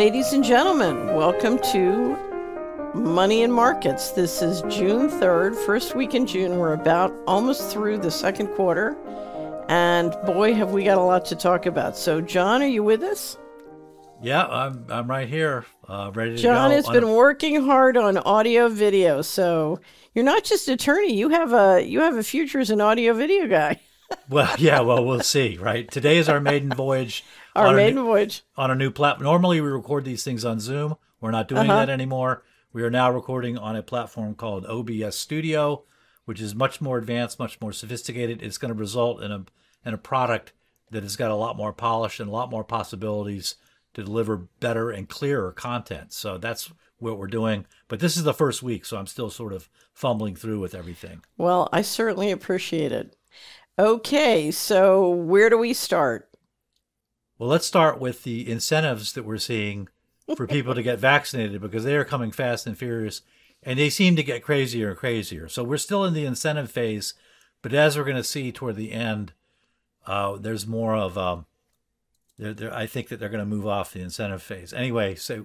Ladies and gentlemen, welcome to Money and Markets. This is June 3rd, first week in June. We're about almost through the second quarter, and boy, have we got a lot to talk about. So, John, are you with us? Yeah, I'm right here, ready to go. John has been working hard on audio video, so you're not just an attorney. You have a future as an audio video guy. Well, we'll see, right? Today is our maiden voyage. Our maiden voyage. On a new platform. Normally, we record these things on Zoom. We're not doing that anymore. We are now recording on a platform called OBS Studio, which is much more advanced, much more sophisticated. It's going to result in a product that has got a lot more polish and a lot more possibilities to deliver better and clearer content. So that's what we're doing. But this is the first week, so I'm still sort of fumbling through with everything. Well, I certainly appreciate it. Okay, so where do we start? Well, let's start with the incentives that we're seeing for people to get vaccinated, because they are coming fast and furious, and they seem to get crazier and crazier. So we're still in the incentive phase, but as we're going to see toward the end, there's more of I think that they're going to move off the incentive phase. Anyway, so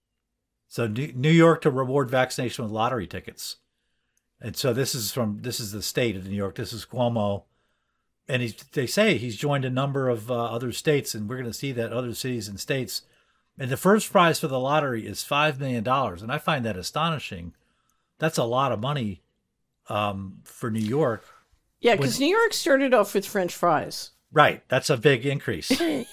New York to reward vaccination with lottery tickets. And so this is the state of New York. This is Cuomo. And they say he's joined a number of other states, and we're going to see that other cities and states. And the first prize for the lottery is $5 million. And I find that astonishing. That's a lot of money for New York. Yeah, because New York started off with French fries. Right. That's a big increase.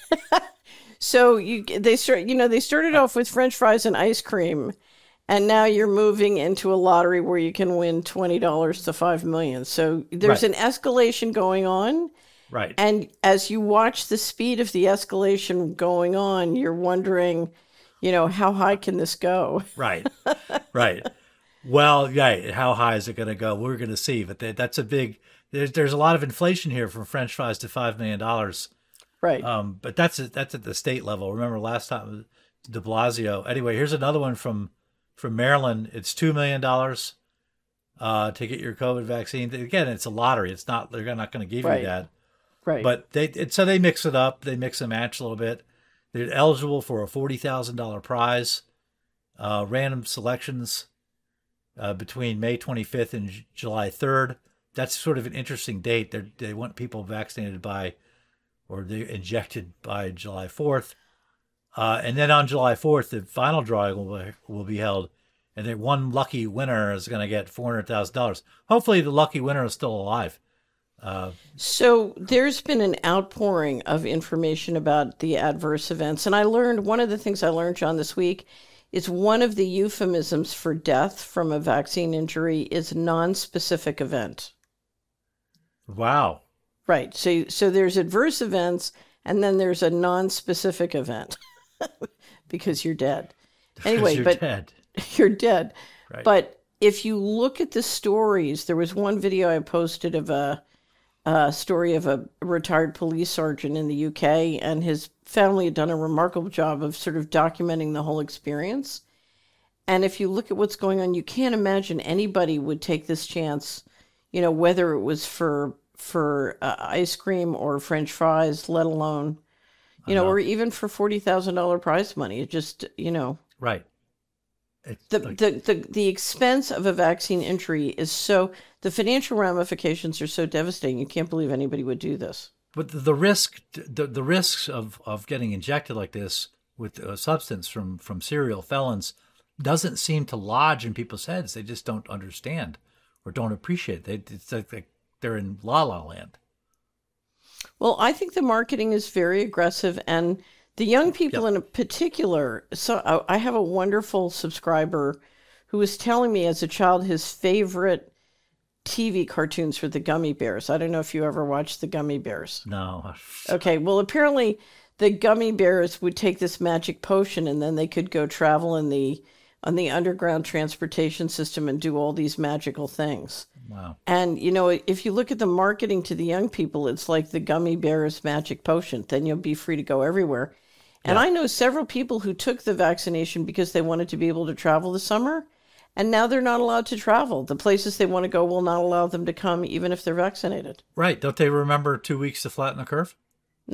So they started off with French fries and ice cream, and now you're moving into a lottery where you can win $20 to $5 million. So there's an escalation going on. Right. And as you watch the speed of the escalation going on, you're wondering, how high can this go? Right. Right. Well, yeah, how high is it going to go? We're going to see. But that's a big, there's a lot of inflation here from French fries to $5 million. Right. But that's at the state level. Remember last time, de Blasio. Anyway, here's another one from Maryland. It's $2 million to get your COVID vaccine. Again, it's a lottery. It's not, they're not going to give you that. Right. But they mix it up. They mix and match a little bit. They're eligible for a $40,000 prize, random selections between May 25th and July 3rd. That's sort of an interesting date. They want people vaccinated or they injected by July 4th. And then on July 4th, the final drawing will be held, and then one lucky winner is going to get $400,000. Hopefully the lucky winner is still alive. So there's been an outpouring of information about the adverse events. And one of the things I learned, John, this week is one of the euphemisms for death from a vaccine injury is non-specific event. Wow. Right. So there's adverse events, and then there's a non-specific event because you're dead. Anyway, you're dead. Right. But if you look at the stories, there was one video I posted of a story of a retired police sergeant in the UK, and his family had done a remarkable job of sort of documenting the whole experience. And if you look at what's going on, you can't imagine anybody would take this chance, whether it was for ice cream or French fries, let alone, or even for $40,000 prize money. It just, Right. The expense of a vaccine injury is the financial ramifications are so devastating. You can't believe anybody would do this. But the risks of getting injected like this with a substance from serial felons doesn't seem to lodge in people's heads. They just don't understand or don't appreciate it. It's like they're in la-la land. Well, I think the marketing is very aggressive, and the young people in particular. So I have a wonderful subscriber who was telling me as a child his favorite TV cartoons were the Gummy Bears. I don't know if you ever watched the Gummy Bears. No. Okay. Well, apparently the Gummy Bears would take this magic potion, and then they could go travel on the underground transportation system and do all these magical things. Wow. And, if you look at the marketing to the young people, it's like the Gummy Bears magic potion. Then you'll be free to go everywhere. And I know several people who took the vaccination because they wanted to be able to travel this summer, and now they're not allowed to travel. The places they want to go will not allow them to come, even if they're vaccinated. Right. Don't they remember 2 weeks to flatten the curve? No.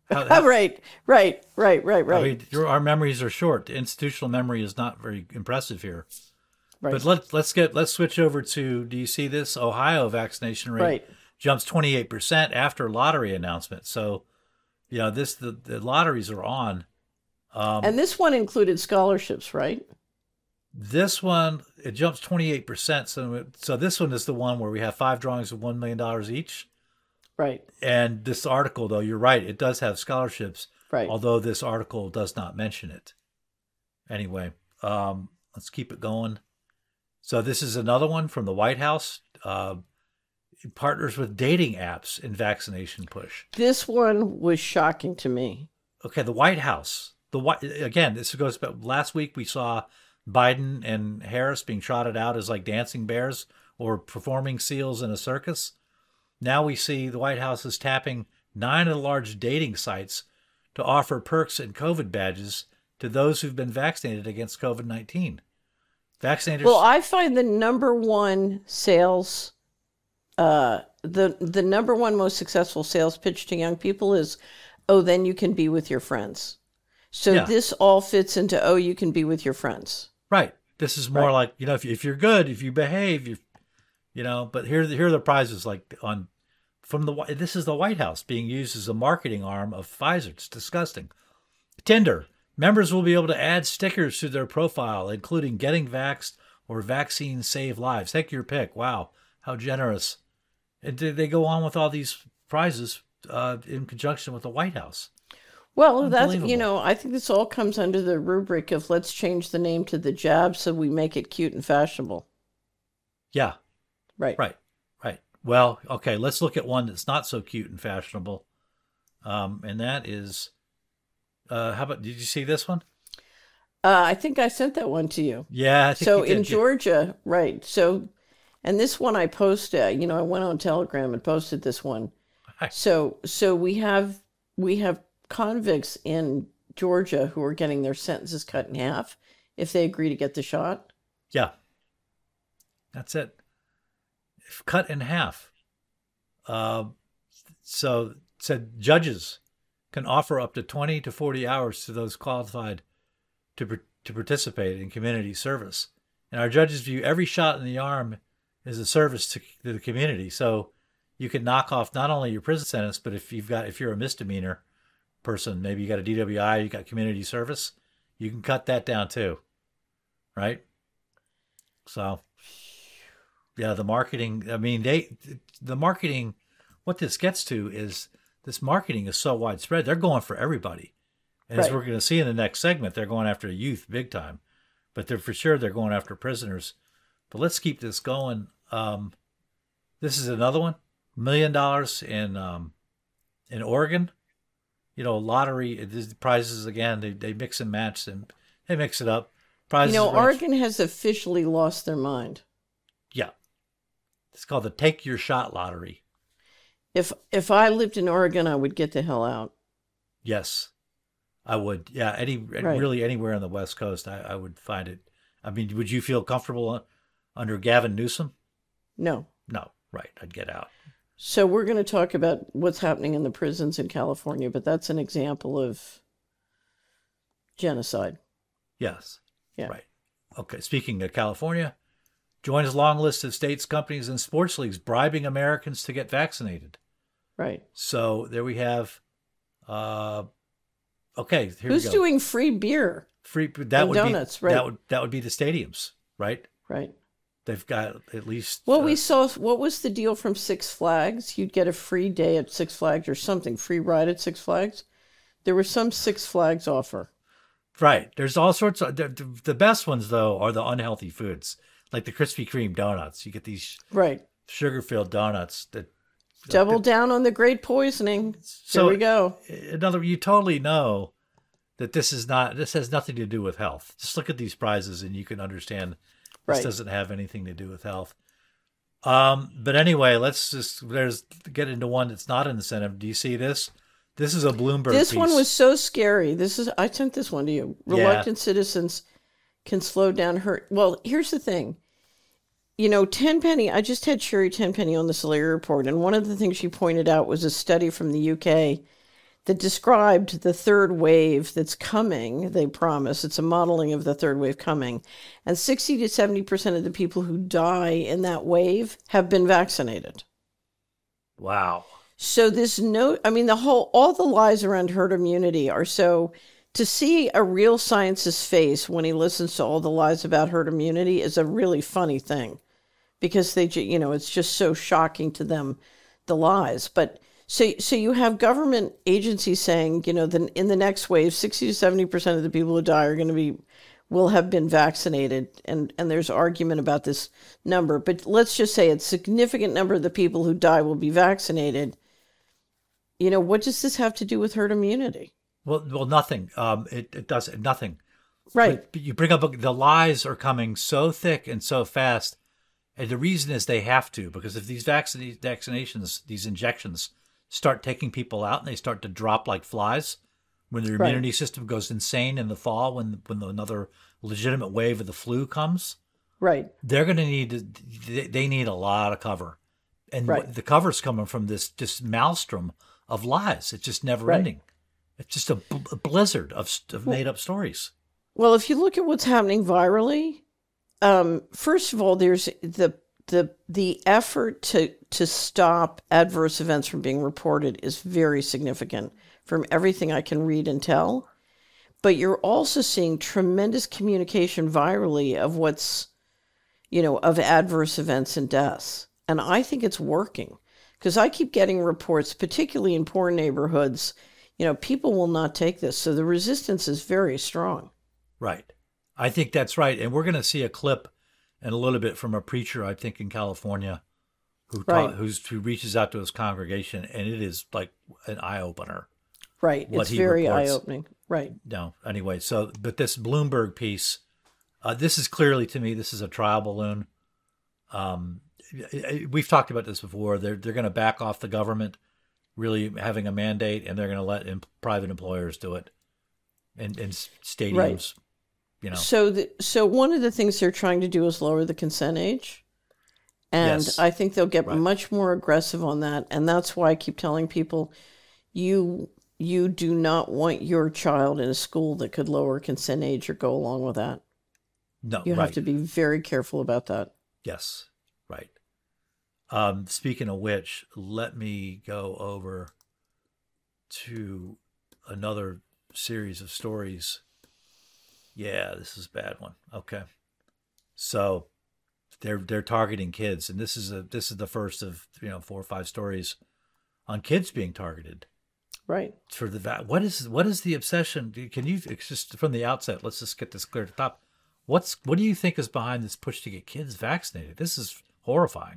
Right. I mean, our memories are short. Institutional memory is not very impressive here. Right. But let's switch over to, do you see this? Ohio vaccination rate Right. jumps 28% after lottery announcement. So, the lotteries are on. And this one included scholarships, right? This one, it jumps 28%. So this one is the one where we have 5 drawings of $1 million each. Right. And this article, though, you're right, it does have scholarships. Right. Although this article does not mention it. Anyway, let's keep it going. So this is another one from the White House. It partners with dating apps in vaccination push. This one was shocking to me. Okay, the White House. Again, this goes back. Last week we saw Biden and Harris being trotted out as like dancing bears or performing seals in a circus. Now we see the White House is tapping 9 of the large dating sites to offer perks and COVID badges to those who've been vaccinated against COVID-19. Vaccinators. Well, I find the number one sales, the number one most successful sales pitch to young people is, oh, then you can be with your friends. So this all fits into, oh, you can be with your friends. Right. This is more like, if you're good, if you behave, but here are the prizes this is the White House being used as a marketing arm of Pfizer. It's disgusting. Tinder. Members will be able to add stickers to their profile, including getting vaxxed or vaccines save lives. Take your pick. Wow. How generous. And they go on with all these prizes in conjunction with the White House. Well, that's, I think this all comes under the rubric of let's change the name to the jab so we make it cute and fashionable. Yeah. Right. Well, okay, let's look at one that's not so cute and fashionable. And that is, did you see this one? I think I sent that one to you. Yeah. I think so you did. In Georgia, right. So, and this one I posted, I went on Telegram and posted this one. Right. So we have convicts in Georgia who are getting their sentences cut in half if they agree to get the shot. Yeah. That's it. Cut in half. So said judges can offer up to 20 to 40 hours to those qualified to participate in community service. And our judges view every shot in the arm as a service to the community. So you can knock off not only your prison sentence, but if you're a misdemeanor person, maybe you got a DWI, you got community service, you can cut that down too. Right? So yeah, the marketing, what this gets to is this marketing is so widespread. They're going for everybody. And as we're going to see in the next segment, they're going after youth big time. But they're going after prisoners. But let's keep this going. This is another one. $1 million in Oregon. Lottery, these prizes, again, they mix and match and they mix it up. Prizes Oregon has officially lost their mind. Yeah. It's called the Take Your Shot Lottery. If I lived in Oregon, I would get the hell out. Yes, I would. Yeah, really anywhere on the West Coast, I would find it. I mean, would you feel comfortable under Gavin Newsom? No. No, right. I'd get out. So we're going to talk about what's happening in the prisons in California, but that's an example of genocide. Yes. Yeah. Right. Okay, speaking of California, joins long list of states, companies, and sports leagues bribing Americans to get vaccinated. Right. So there we have. Okay, here Who's we go. doing free beer? Donuts, right? That would be the stadiums, right? Right. They've got at least. Well, we saw what was the deal from Six Flags? You'd get a free day at Six Flags or something, free ride at Six Flags. There was some Six Flags offer. Right. There's all sorts of the best ones though are the unhealthy foods. Like the Krispy Kreme donuts. You get these sugar-filled donuts that double down on the great poisoning. So here we go. You totally know that this has nothing to do with health. Just look at these prizes and you can understand this doesn't have anything to do with health. But anyway, let's just get into one that's not an incentive. Do you see this? This is a Bloomberg This piece. one was so scary. I sent this one to you. Reluctant citizens can slow down hurt. Well, here's the thing. Tenpenny, I just had Sherry Tenpenny on the Solari Report, and one of the things she pointed out was a study from the UK that described the third wave that's coming. They promise it's a modeling of the third wave coming. And 60 to 70% of the people who die in that wave have been vaccinated. Wow. So all the lies around herd immunity are so, to see a real scientist's face when he listens to all the lies about herd immunity is a really funny thing, because it's just so shocking to them, the lies. But so you have government agencies saying, that in the next wave, 60 to 70% of the people who die will have been vaccinated. And there's argument about this number, but let's just say a significant number of the people who die will be vaccinated. What does this have to do with herd immunity? Well, nothing. It does nothing. Right. But you bring up the lies are coming so thick and so fast. And the reason is they have to, because if these vaccinations, these injections start taking people out and they start to drop like flies, when their immunity system goes insane in the fall, when another legitimate wave of the flu comes, right, they're going to they need a lot of cover. And the cover's coming from this maelstrom of lies. It's just never ending. It's just a blizzard of made up stories. Well, if you look at what's happening virally, first of all, there's the effort to stop adverse events from being reported is very significant from everything I can read and tell. But you're also seeing tremendous communication virally of of adverse events and deaths. And I think it's working, because I keep getting reports, particularly in poor neighborhoods, people will not take this. So the resistance is very strong. Right. I think that's right. And we're going to see a clip in a little bit from a preacher, I think, in California who reaches out to his congregation. And it is like an eye-opener. Right. It's very eye-opening. Right. No. Anyway, but this Bloomberg piece, this is clearly, to me, this is a trial balloon. We've talked about this before. They're going to back off the government really having a mandate, and they're going to let private employers do it, and stadiums, So one of the things they're trying to do is lower the consent age, and yes. I think they'll get much more aggressive on that, and that's why I keep telling people, you do not want your child in a school that could lower consent age or go along with that. No, you have to be very careful about that. Yes, right. Speaking of which, let me go over to another series of stories. Yeah, this is a bad one. Okay. So they're targeting kids, and this is the first of 4 or 5 stories on kids being targeted. Right. For what is the obsession? Can you just from the outset, let's just get this clear to the top. What do you think is behind this push to get kids vaccinated? This is horrifying.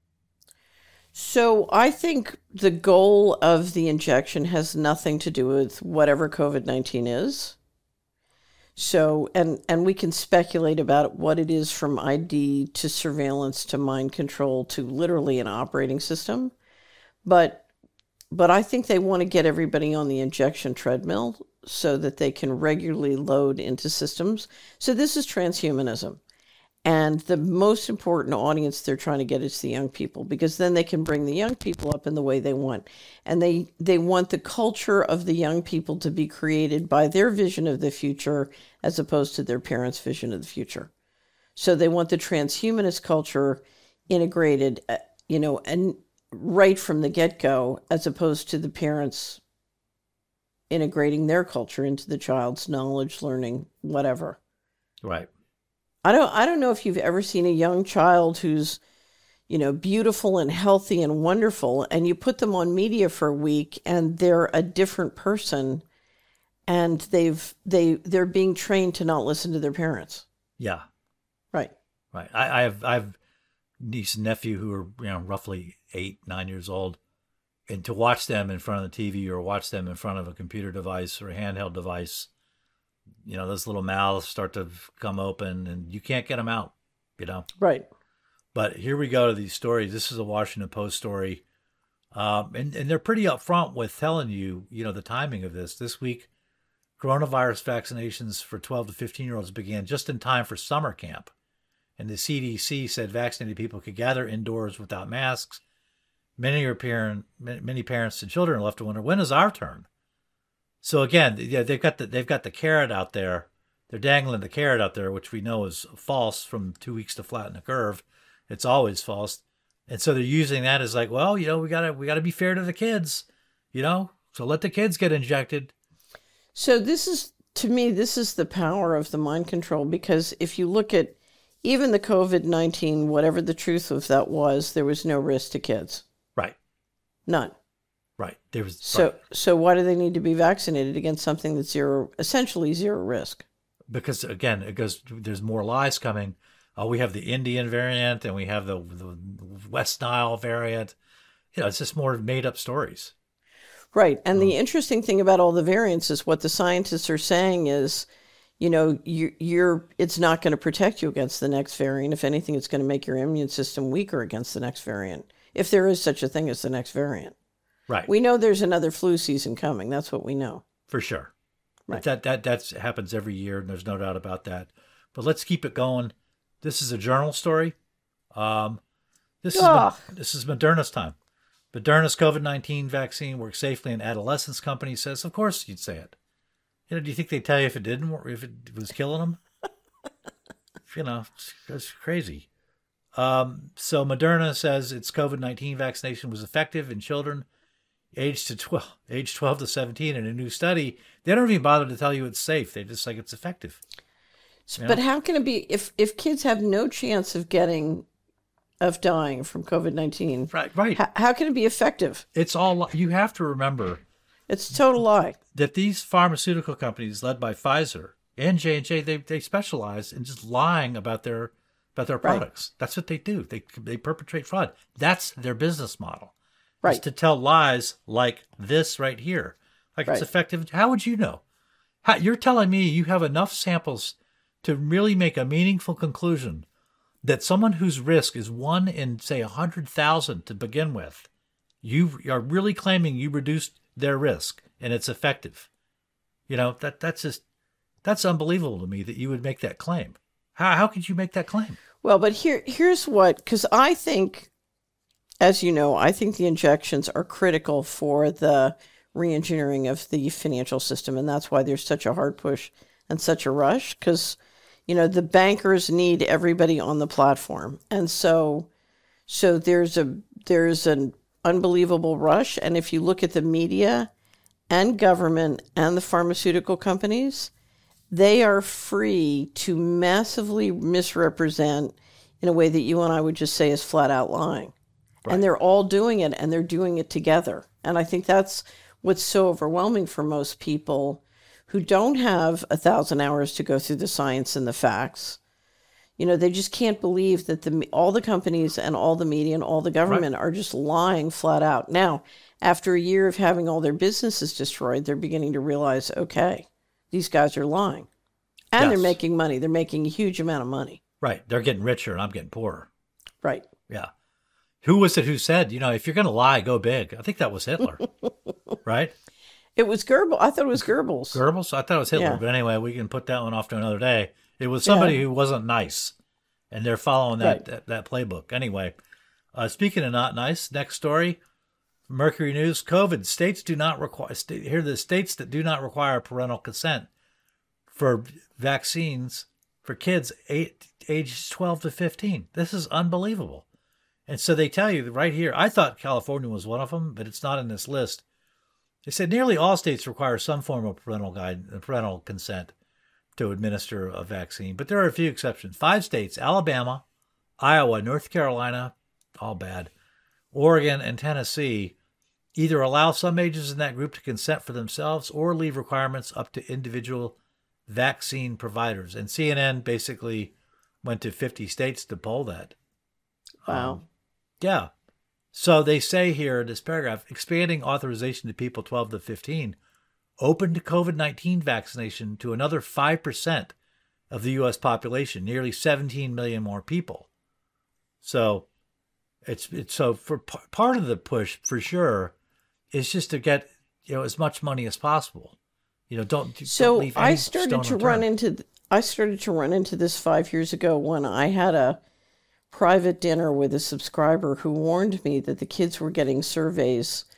So I think the goal of the injection has nothing to do with whatever COVID-19 is. So, and we can speculate about what it is, from ID to surveillance to mind control to literally an operating system. But I think they want to get everybody on the injection treadmill so that they can regularly load into systems. So this is transhumanism. And the most important audience they're trying to get is the young people, because then they can bring the young people up in the way they want. And they want the culture of the young people to be created by their vision of the future as opposed to their parents' vision of the future. So they want the transhumanist culture integrated, and right from the get-go, as opposed to the parents integrating their culture into the child's knowledge, learning, whatever. Right. I don't know if you've ever seen a young child who's, beautiful and healthy and wonderful, and you put them on media for a week and they're a different person, and they're being trained to not listen to their parents. Yeah. Right. Right. I have niece and nephew who are, roughly 8, 9 years old, and to watch them in front of the TV or watch them in front of a computer device or a handheld device, those little mouths start to come open and you can't get them out, Right. But here we go to these stories. This is a Washington Post story. And they're pretty upfront with telling you, the timing of this. This week, coronavirus vaccinations for 12 to 15-year-olds began just in time for summer camp. And the CDC said vaccinated people could gather indoors without masks. Many parents and children are left to wonder, when is our turn? So again, yeah, they've got the carrot out there. They're dangling the carrot out there, which we know is false from 2 weeks to flatten the curve. It's always false. And so they're using that as like, well, we gotta be fair to the kids, so let the kids get injected. So to me, this is the power of the mind control, because if you look at even the COVID-19, whatever the truth of that was, there was no risk to kids. Right. None. Right. There was. So why do they need to be vaccinated against something that's essentially zero risk? Because again, there's more lies coming. We have the Indian variant and we have the West Nile variant. It's just more made up stories. Right. And the interesting thing about all the variants is what the scientists are saying is, it's not going to protect you against the next variant. If anything, it's going to make your immune system weaker against the next variant, if there is such a thing as the next variant. Right. We know there's another flu season coming. That's what we know. For sure. Right. That happens every year, and there's no doubt about that. But let's keep it going. This is a journal story. This is Moderna's time. Moderna's COVID-19 vaccine works safely in adolescents, company says. Of course you'd say it. Do you think they'd tell you if it didn't work, if it was killing them? It's crazy. So Moderna says its COVID-19 vaccination was effective in children aged 12 to 17 in a new study. They don't even bother to tell you it's safe. They just like it's effective. But how can it be if kids have no chance of dying from COVID-19? Right. How can it be effective? It's all, you have to remember. It's a total lie. That these pharmaceutical companies led by Pfizer and J&J, they specialize in just lying about their products. Right. That's what they do. They perpetrate fraud. That's their business model. Right. Is to tell lies like this right here. Like it's effective. How would you know? You're telling me you have enough samples to really make a meaningful conclusion that someone whose risk is 1 in, say, 100,000 to begin with, you are really claiming you reduced their risk and it's effective. That's unbelievable to me that you would make that claim. How could you make that claim? Well, but here's what, because I think, as you know, I think the injections are critical for the re-engineering of the financial system, and that's why there's such a hard push and such a rush, because the bankers need everybody on the platform, and so there's an unbelievable rush. And if you look at the media and government and the pharmaceutical companies, they are free to massively misrepresent in a way that you and I would just say is flat out lying. Right. And they're all doing it, and they're doing it together. And I think that's what's so overwhelming for most people who don't have 1,000 hours to go through the science and the facts. They just can't believe that all the companies and all the media and all the government are just lying flat out. Now, after a year of having all their businesses destroyed, they're beginning to realize, okay, these guys are lying. And they're making money. They're making a huge amount of money. Right. They're getting richer and I'm getting poorer. Right. Yeah. Who was it who said, if you're going to lie, go big? I think that was Hitler, right? It was Goebbels. I thought it was Goebbels. Goebbels? I thought it was Hitler. Yeah. But anyway, we can put that one off to another day. It was somebody who wasn't nice, and they're following that playbook. Anyway, speaking of not nice, next story, Mercury News, COVID. States that do not require parental consent for vaccines for kids aged 12 to 15. This is unbelievable. And so they tell you right here, I thought California was one of them, but it's not in this list. They said nearly all states require some form of parental consent to administer a vaccine, but there are a few exceptions. 5 states, Alabama, Iowa, North Carolina, all bad, Oregon, and Tennessee, either allow some ages in that group to consent for themselves or leave requirements up to individual vaccine providers. And CNN basically went to 50 states to poll that. Wow. Yeah. So they say here in this paragraph, expanding authorization to people 12 to 15 opened COVID-19 vaccination to another 5% of the U.S. population, nearly 17 million more people. So it's so for part of the push for sure is just to get as much money as possible. Don't leave any stone unturned. I started to run into this 5 years ago when I had a private dinner with a subscriber who warned me that the kids were getting surveys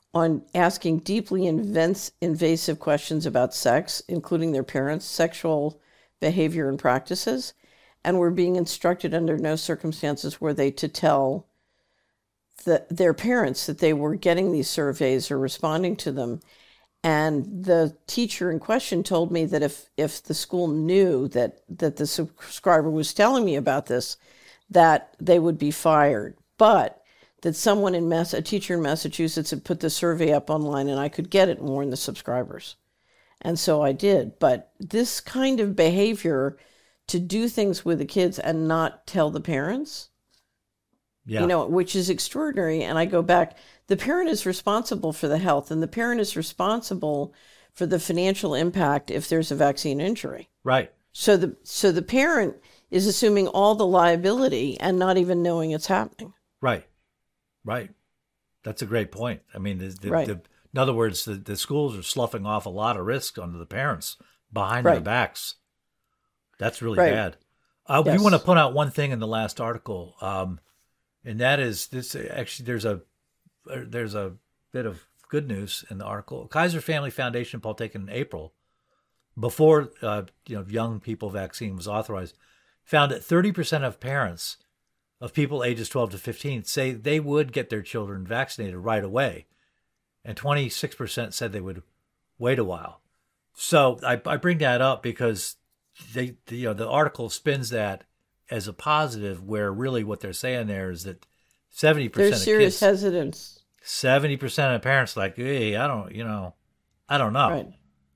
on asking deeply invasive questions about sex, including their parents' sexual behavior and practices, and were being instructed under no circumstances were they to tell their parents that they were getting these surveys or responding to them. And the teacher in question told me that if the school knew that the subscriber was telling me about this, that they would be fired. But that someone a teacher in Massachusetts had put the survey up online and I could get it and warn the subscribers. And so I did. But this kind of behavior to do things with the kids and not tell the parents, which is extraordinary. And I go back, the parent is responsible for the health and the parent is responsible for the financial impact if there's a vaccine injury. Right. So the parent is assuming all the liability and not even knowing it's happening. Right. Right. That's a great point. I mean, right. In other words, the schools are sloughing off a lot of risk onto the parents behind their backs. That's really bad. Yes. We want to point out one thing in the last article, and that is this. Actually, there's a bit of good news in the article. Kaiser Family Foundation poll taken in April, before young people vaccine was authorized, found that 30% of parents of people ages 12 to 15 say they would get their children vaccinated right away, and 26% said they would wait a while. So I bring that up because the article spins that as a positive, where really what they're saying there is that 70% there's serious hesitance. 70% of parents like, hey, I don't know. Right.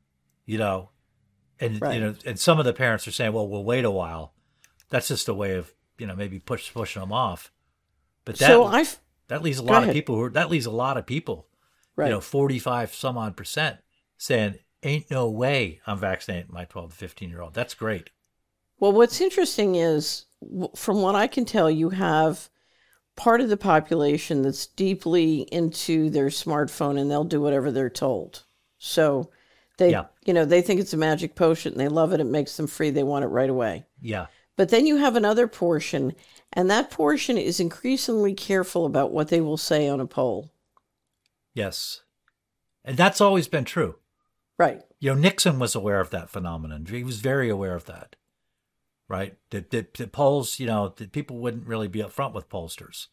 And some of the parents are saying, well, we'll wait a while. That's just a way of maybe pushing them off. But that leaves a lot of people right. 45 some odd percent saying, ain't no way I'm vaccinating my 12 to 15-year-old. That's great. Well, what's interesting is, from what I can tell, you have part of the population that's deeply into their smartphone and they'll do whatever they're told. So they think it's a magic potion and they love it. It makes them free. They want it right away. Yeah. But then you have another portion, and that portion is increasingly careful about what they will say on a poll. Yes. And that's always been true. Right. Nixon was aware of that phenomenon. He was very aware of that. Right? The polls, that people wouldn't really be upfront with pollsters.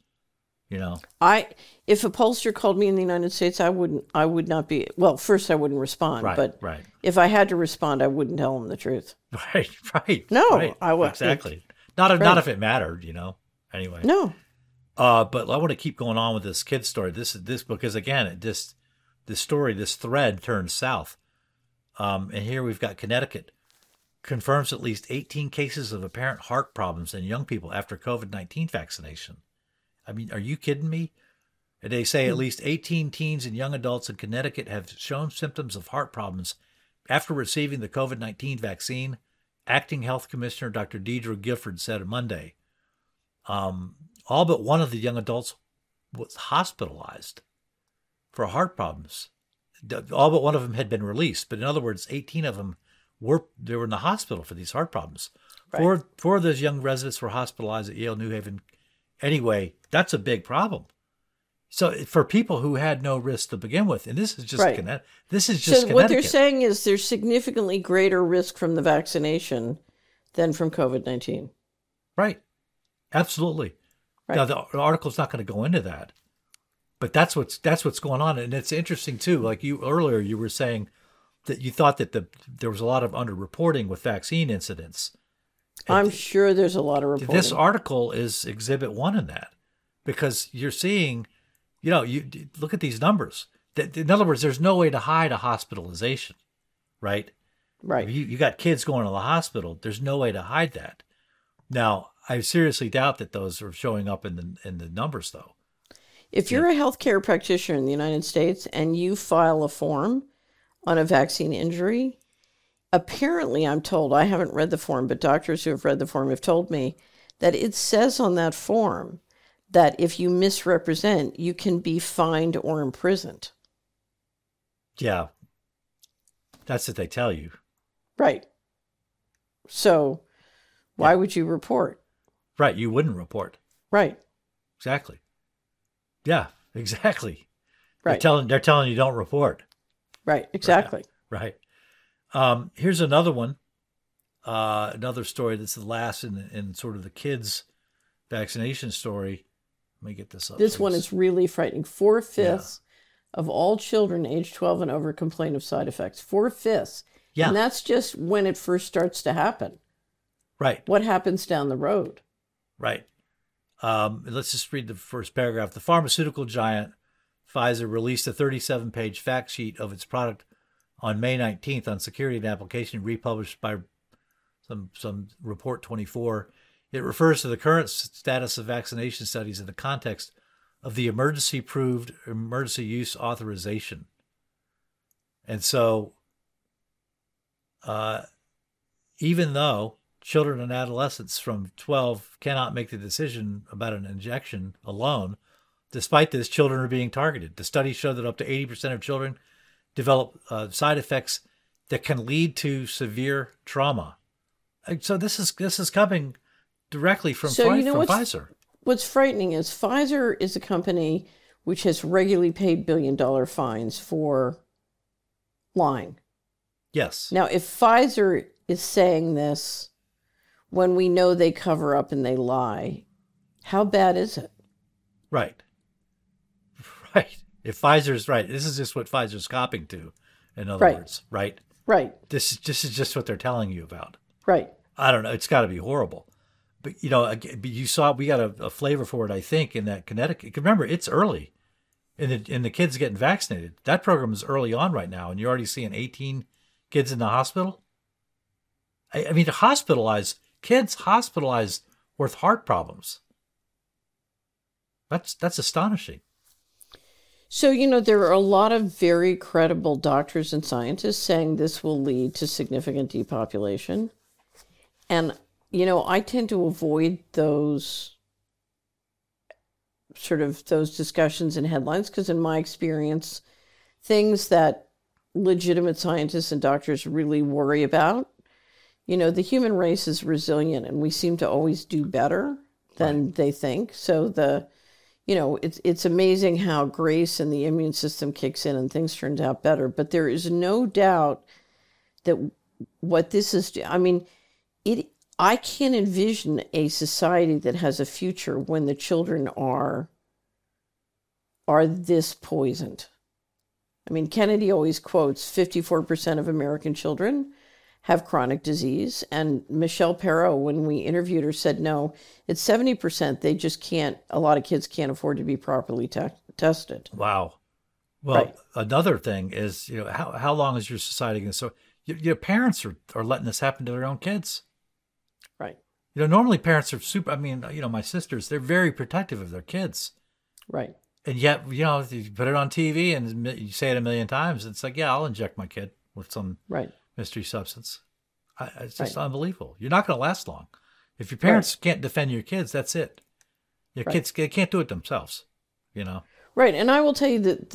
If a pollster called me in the United States, I would not be, well, first I wouldn't respond, but if I had to respond, I wouldn't tell them the truth. Right. No, right. I would. Exactly. Not if it mattered, anyway. No. But I want to keep going on with this kid story. This because again, this thread turns south. And here we've got Connecticut confirms at least 18 cases of apparent heart problems in young people after COVID-19 vaccination. I mean, are you kidding me? They say at least 18 teens and young adults in Connecticut have shown symptoms of heart problems after receiving the COVID-19 vaccine, Acting Health Commissioner Dr. Deidre Gifford said on Monday. All but one of the young adults was hospitalized for heart problems. All but one of them had been released, but in other words, 18 of them were in the hospital for these heart problems. Right. Four of those young residents were hospitalized at Yale New Haven. Anyway, that's a big problem. So for people who had no risk to begin with, and this is just Connecticut. So what they're saying is there's significantly greater risk from the vaccination than from COVID-19. Right. Absolutely. Right. Now the article's not going to go into that, but that's what's going on, and it's interesting too. Like you were saying that you thought that there was a lot of underreporting with vaccine incidents. I'm sure there's a lot of reporting. This article is exhibit 1 in that, because you're seeing, you look at these numbers. In other words, there's no way to hide a hospitalization, right? Right. You got kids going to the hospital. There's no way to hide that. Now, I seriously doubt that those are showing up in the numbers, though. If you're a healthcare practitioner in the United States and you file a form on a vaccine injury, apparently, I'm told, I haven't read the form, but doctors who have read the form have told me that it says on that form that if you misrepresent, you can be fined or imprisoned. Yeah. That's what they tell you. Right. So why would you report? Right. You wouldn't report. Right. Exactly. Yeah, exactly. Right. They're telling you don't report. Right. Exactly. Right. Here's another one. Another story that's the last in sort of the kids' vaccination story. Let me get this up. This please. one is really frightening. 4/5 of all children age 12 and over complain of side effects. 4/5. Yeah. And that's just when it first starts to happen. Right. What happens down the road? Right. Let's just read the first paragraph. The pharmaceutical giant Pfizer released a 37-page fact sheet of its product on May 19th on Security and Application, republished by some Report 24. It refers to the current status of vaccination studies in the context of the emergency-approved emergency use authorization. And so, even though children and adolescents from 12 cannot make the decision about an injection alone, despite this, children are being targeted. The studies show that up to 80% of children develop side effects that can lead to severe trauma. And so this is coming directly from Pfizer. What's frightening is Pfizer is a company which has regularly paid billion-dollar fines for lying. Yes. Now, if Pfizer is saying this when we know they cover up and they lie, how bad is it? Right. Right. If Pfizer's right, this is just what Pfizer's copying to, in other words, right? Right. This is just what they're telling you about. Right. I don't know. It's got to be horrible. But, you saw, we got a flavor for it, I think, in that Connecticut. Remember, it's early in the kids getting vaccinated. That program is early on right now, and you're already seeing 18 kids in the hospital. I mean, kids hospitalized with heart problems. That's astonishing. So, there are a lot of very credible doctors and scientists saying this will lead to significant depopulation. And, I tend to avoid those discussions and headlines because in my experience, things that legitimate scientists and doctors really worry about, the human race is resilient and we seem to always do better than they think. So it's amazing how grace and the immune system kicks in and things turned out better. But there is no doubt that what this is, I can't envision a society that has a future when the children are this poisoned. Kennedy always quotes 54% of American children have chronic disease. And Michelle Perot, when we interviewed her, said, no, it's 70%. They just can't, a lot of kids can't afford to be properly tested. Wow. Well, Another thing is, how long is your society going to, so your parents are letting this happen to their own kids. Right. Normally parents are my sisters, they're very protective of their kids. Right. And yet, you put it on TV and you say it a million times. It's like, yeah, I'll inject my kid with some mystery substance. It's just unbelievable. You're not going to last long. If your parents can't defend your kids, that's it. Your kids, they can't do it themselves, Right. And I will tell you that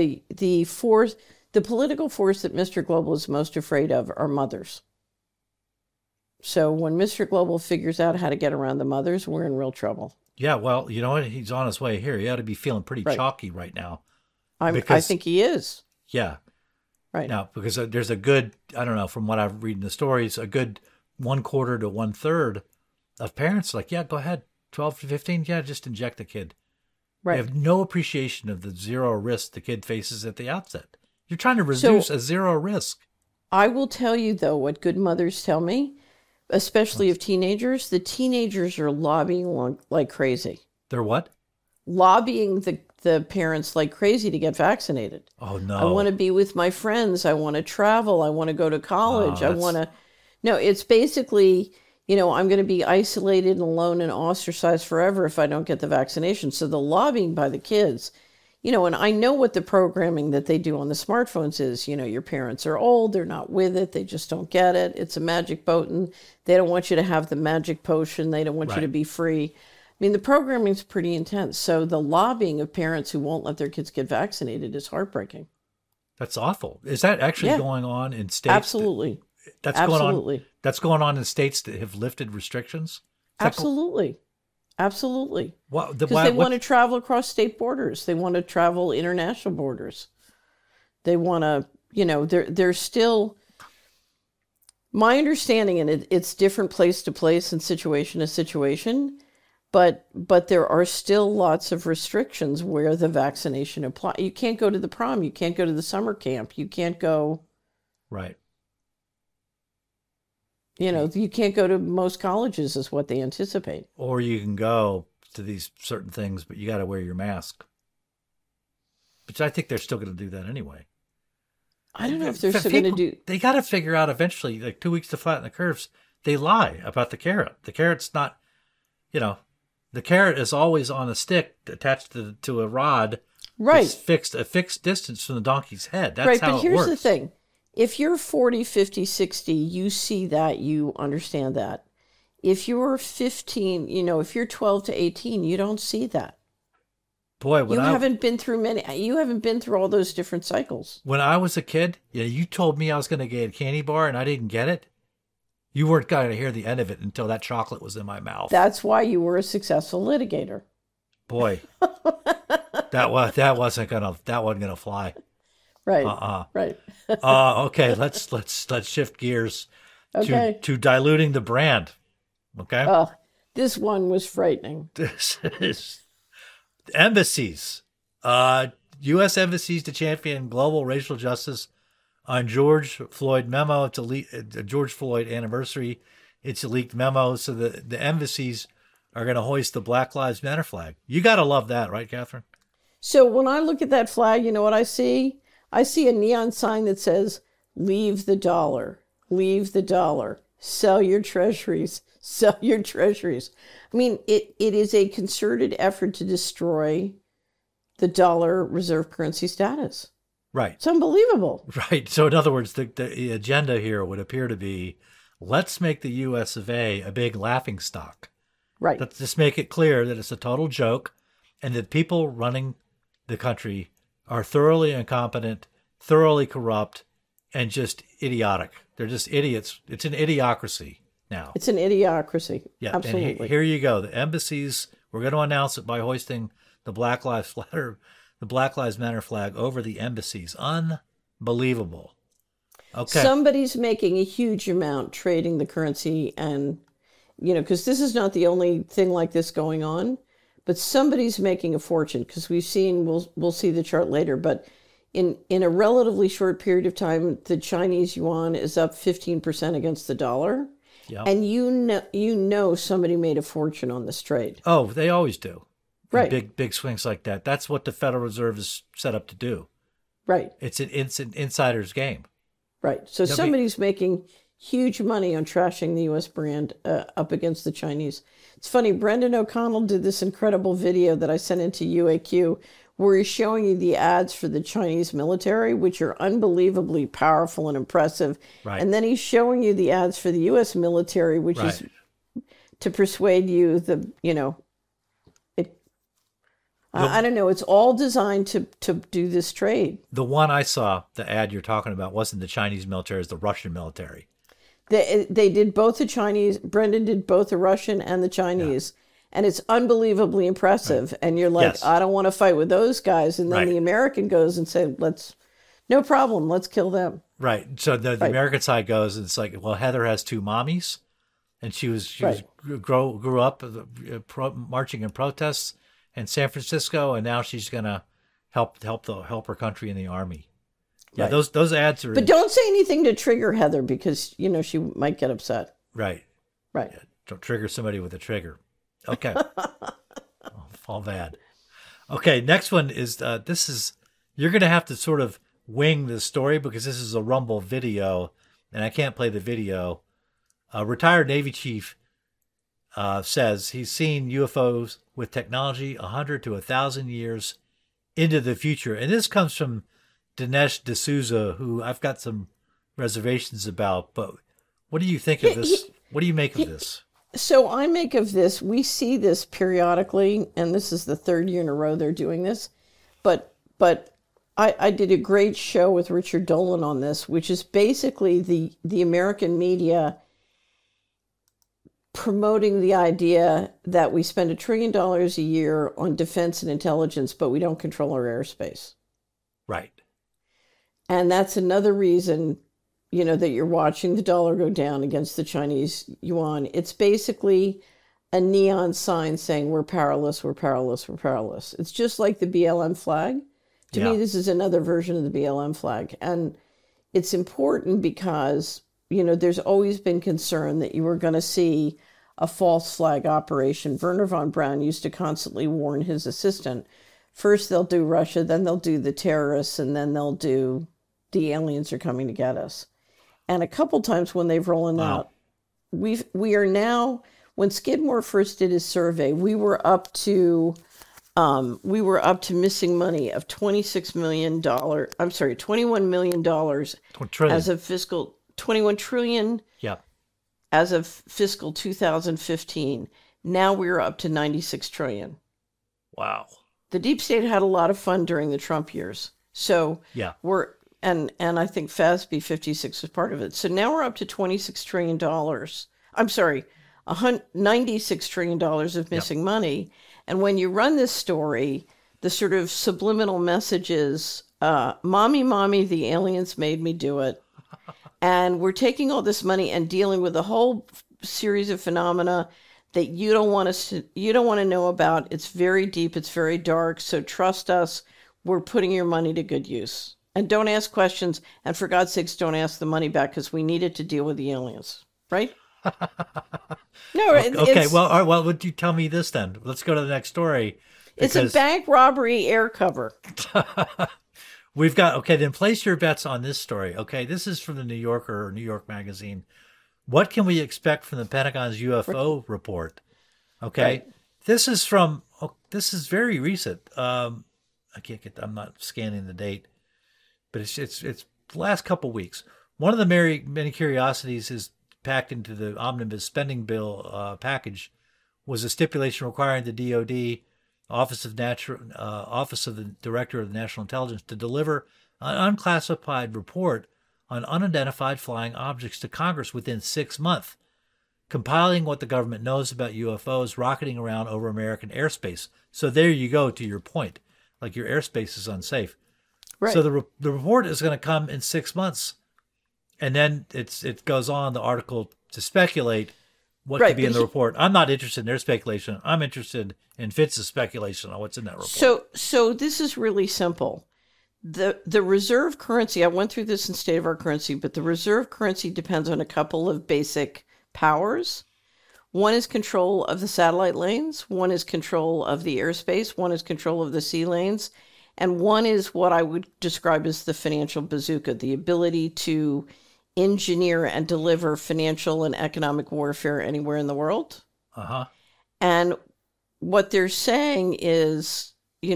the political force that Mr. Global is most afraid of are mothers. So when Mr. Global figures out how to get around the mothers, we're in real trouble. Yeah, well, you know what? He's on his way here. He ought to be feeling pretty chalky right now. I think he is. Yeah. Right. Now, because there's a good, I don't know, from what I've read in the stories, a good 1/4 to 1/3 of parents like, yeah, go ahead, 12 to 15, yeah, just inject the kid. Right. They have no appreciation of the zero risk the kid faces at the outset. You're trying to reduce a zero risk. I will tell you, though, what good mothers tell me, especially of teenagers, the teenagers are lobbying like crazy. They're what? Lobbying the parents like crazy to get vaccinated. Oh, no. I want to be with my friends. I want to travel. I want to go to college. No, it's basically, I'm going to be isolated and alone and ostracized forever if I don't get the vaccination. So the lobbying by the kids, and I know what the programming that they do on the smartphones is. Your parents are old. They're not with it. They just don't get it. It's a magic potion. They don't want you to have the magic potion. They don't want you to be free. The programming is pretty intense. So the lobbying of parents who won't let their kids get vaccinated is heartbreaking. That's awful. Is that actually going on in states? Absolutely. That's going on in states that have lifted restrictions? Absolutely. Absolutely. What, Because they want to travel across state borders. They want to travel international borders. They want to, they're still, my understanding, and it's different place to place and situation to situation, but there are still lots of restrictions where the vaccination apply. You can't go to the prom. You can't go to the summer camp. You can't go. Right. You can't go to most colleges is what they anticipate. Or you can go to these certain things, but you got to wear your mask. Which I think they're still going to do that anyway. I don't know if they're still going to do. They got to figure out eventually, like 2 weeks to flatten the curves. They lie about the carrot. The carrot's not, the carrot is always on a stick attached to a rod. Right. It's a fixed distance from the donkey's head. That's right, how it works. But here's the thing. If you're 40, 50, 60, you see that, you understand that. If you're 15, if you're 12 to 18, you don't see that. Boy, you haven't been through all those different cycles. When I was a kid, you told me I was going to get a candy bar and I didn't get it. You weren't going to hear the end of it until that chocolate was in my mouth. That's why you were a successful litigator. Boy, that wasn't gonna fly. Right. Right. Okay. Let's shift gears to diluting the brand. Okay. Oh, this one was frightening. This is embassies. U.S. embassies to champion global racial justice on George Floyd memo to George Floyd anniversary. It's a leaked memo, so the embassies are going to hoist the Black Lives Matter flag. You got to love that, right, Catherine? So when I look at that flag, you know what I see? I see a neon sign that says, "Leave the dollar, leave the dollar, sell your treasuries, sell your treasuries." I mean, it is a concerted effort to destroy the dollar reserve currency status. Right. It's unbelievable. Right. So in other words, the agenda here would appear to be, let's make the U.S. of A big laughingstock. Right. Let's just make it clear that it's a total joke and that people running the country are thoroughly incompetent, thoroughly corrupt, and just idiotic. They're just idiots. It's an idiocracy now. It's an idiocracy. Yeah, absolutely. And here you go. The embassies, we're going to announce it by hoisting the Black Lives Matter flag over the embassies. Unbelievable. Okay. Somebody's making a huge amount trading the currency, and because this is not the only thing like this going on, but somebody's making a fortune, because we've seen, we'll see the chart later, but in a relatively short period of time, the Chinese yuan is up 15% against the dollar. Yep. And somebody made a fortune on this trade. Oh, they always do. Right. Big swings like that. That's what the Federal Reserve is set up to do. Right. It's an insider's game. Right. So somebody's making huge money on trashing the U.S. brand up against the Chinese. It's funny, Brendan O'Connell did this incredible video that I sent into UAQ where he's showing you the ads for the Chinese military, which are unbelievably powerful and impressive. Right. And then he's showing you the ads for the U.S. military, which is to persuade you I don't know. It's all designed to do this trade. The one I saw, the ad you're talking about, wasn't the Chinese military, it's the Russian military. They did both the Chinese. Brendan did both the Russian and the Chinese. Yeah. And it's unbelievably impressive. Right. And you're like, yes. I don't want to fight with those guys. And then the American goes and say, no problem, let's kill them. Right. So the American side goes, and it's like, well, Heather has two mommies. And she grew up marching in protests in San Francisco, and now she's gonna help her country in the army. Yeah, right. those ads are. But don't say anything to trigger Heather, because she might get upset. Right. Right. Yeah, don't trigger somebody with a trigger. Okay. All bad. Okay, next one is you're gonna have to sort of wing this story, because this is a Rumble video, and I can't play the video. A retired Navy chief says he's seen UFOs with technology 100 to 1,000 years into the future. And this comes from Dinesh D'Souza, who I've got some reservations about. But what do you think of this? What do you make of this? So I make of this, we see this periodically, and this is the third year in a row they're doing this. But I did a great show with Richard Dolan on this, which is basically the American media promoting the idea that we spend $1 trillion a year on defense and intelligence, but we don't control our airspace. Right. And that's another reason, that you're watching the dollar go down against the Chinese yuan. It's basically a neon sign saying we're powerless, we're powerless, we're powerless. It's just like the BLM flag. To me, this is another version of the BLM flag. And it's important because, there's always been concern that you were going to see a false flag operation. Wernher von Braun used to constantly warn his assistant, first they'll do Russia, then they'll do the terrorists, and then they'll do the aliens are coming to get us. And a couple times when they've rolled out, we are now, when Skidmore first did his survey, we were up to missing money of $21 million as of fiscal 21 trillion. Yeah. As of fiscal 2015. Now we're up to 96 trillion. Wow. The deep state had a lot of fun during the Trump years. So and I think FASB 56 was part of it. So now we're up to $26 trillion. I'm sorry, $96 trillion of missing money. And when you run this story, the sort of subliminal message is, mommy, mommy, the aliens made me do it. And we're taking all this money and dealing with a whole series of phenomena that you don't want to know about. It's very deep. It's very dark. So trust us. We're putting your money to good use. And don't ask questions. And for God's sakes, don't ask the money back because we need it to deal with the aliens. Right? No. Okay. Well, all right, well, would you tell me this then? Let's go to the next story. It's a bank robbery air cover. We've got, okay, then place your bets on this story. Okay, this is from the New Yorker or New York Magazine. What can we expect from the Pentagon's UFO report? Okay, right. This is very recent. I'm not scanning the date, but it's the last couple weeks. One of the many curiosities is packed into the omnibus spending bill package was a stipulation requiring the DoD Office of the Director of National Intelligence to deliver an unclassified report on unidentified flying objects to Congress within 6 months, compiling what the government knows about UFOs rocketing around over American airspace. So there you go to your point, like your airspace is unsafe. Right. So the report is going to come in 6 months, and then it goes on the article to speculate what could be in the report. I'm not interested in their speculation. I'm interested in Fitz's speculation on what's in that report. So this is really simple. The reserve currency, I went through this in State of Our Currency, but the reserve currency depends on a couple of basic powers. One is control of the satellite lanes, one is control of the airspace, one is control of the sea lanes, and one is what I would describe as the financial bazooka, the ability to engineer and deliver financial and economic warfare anywhere in the world. Uh-huh. And what they're saying is,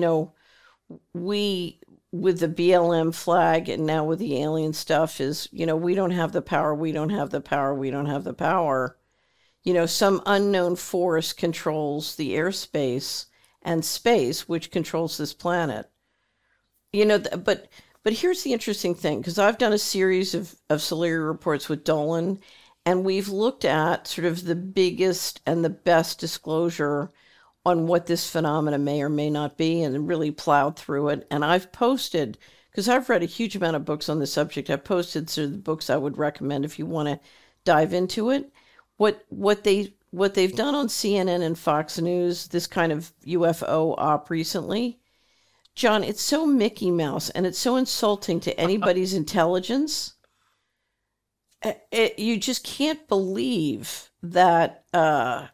we, with the BLM flag and now with the alien stuff is, we don't have the power, we don't have the power, we don't have the power. Some unknown force controls the airspace and space, which controls this planet. But here's the interesting thing, because I've done a series of Solari reports with Dolan, and we've looked at sort of the biggest and the best disclosure on what this phenomena may or may not be and really plowed through it. And I've posted, because I've read a huge amount of books on the subject, I've posted sort of the books I would recommend if you want to dive into it. What they've done on CNN and Fox News, this kind of UFO op recently, John, it's so Mickey Mouse and it's so insulting to anybody's intelligence. You just can't believe that. I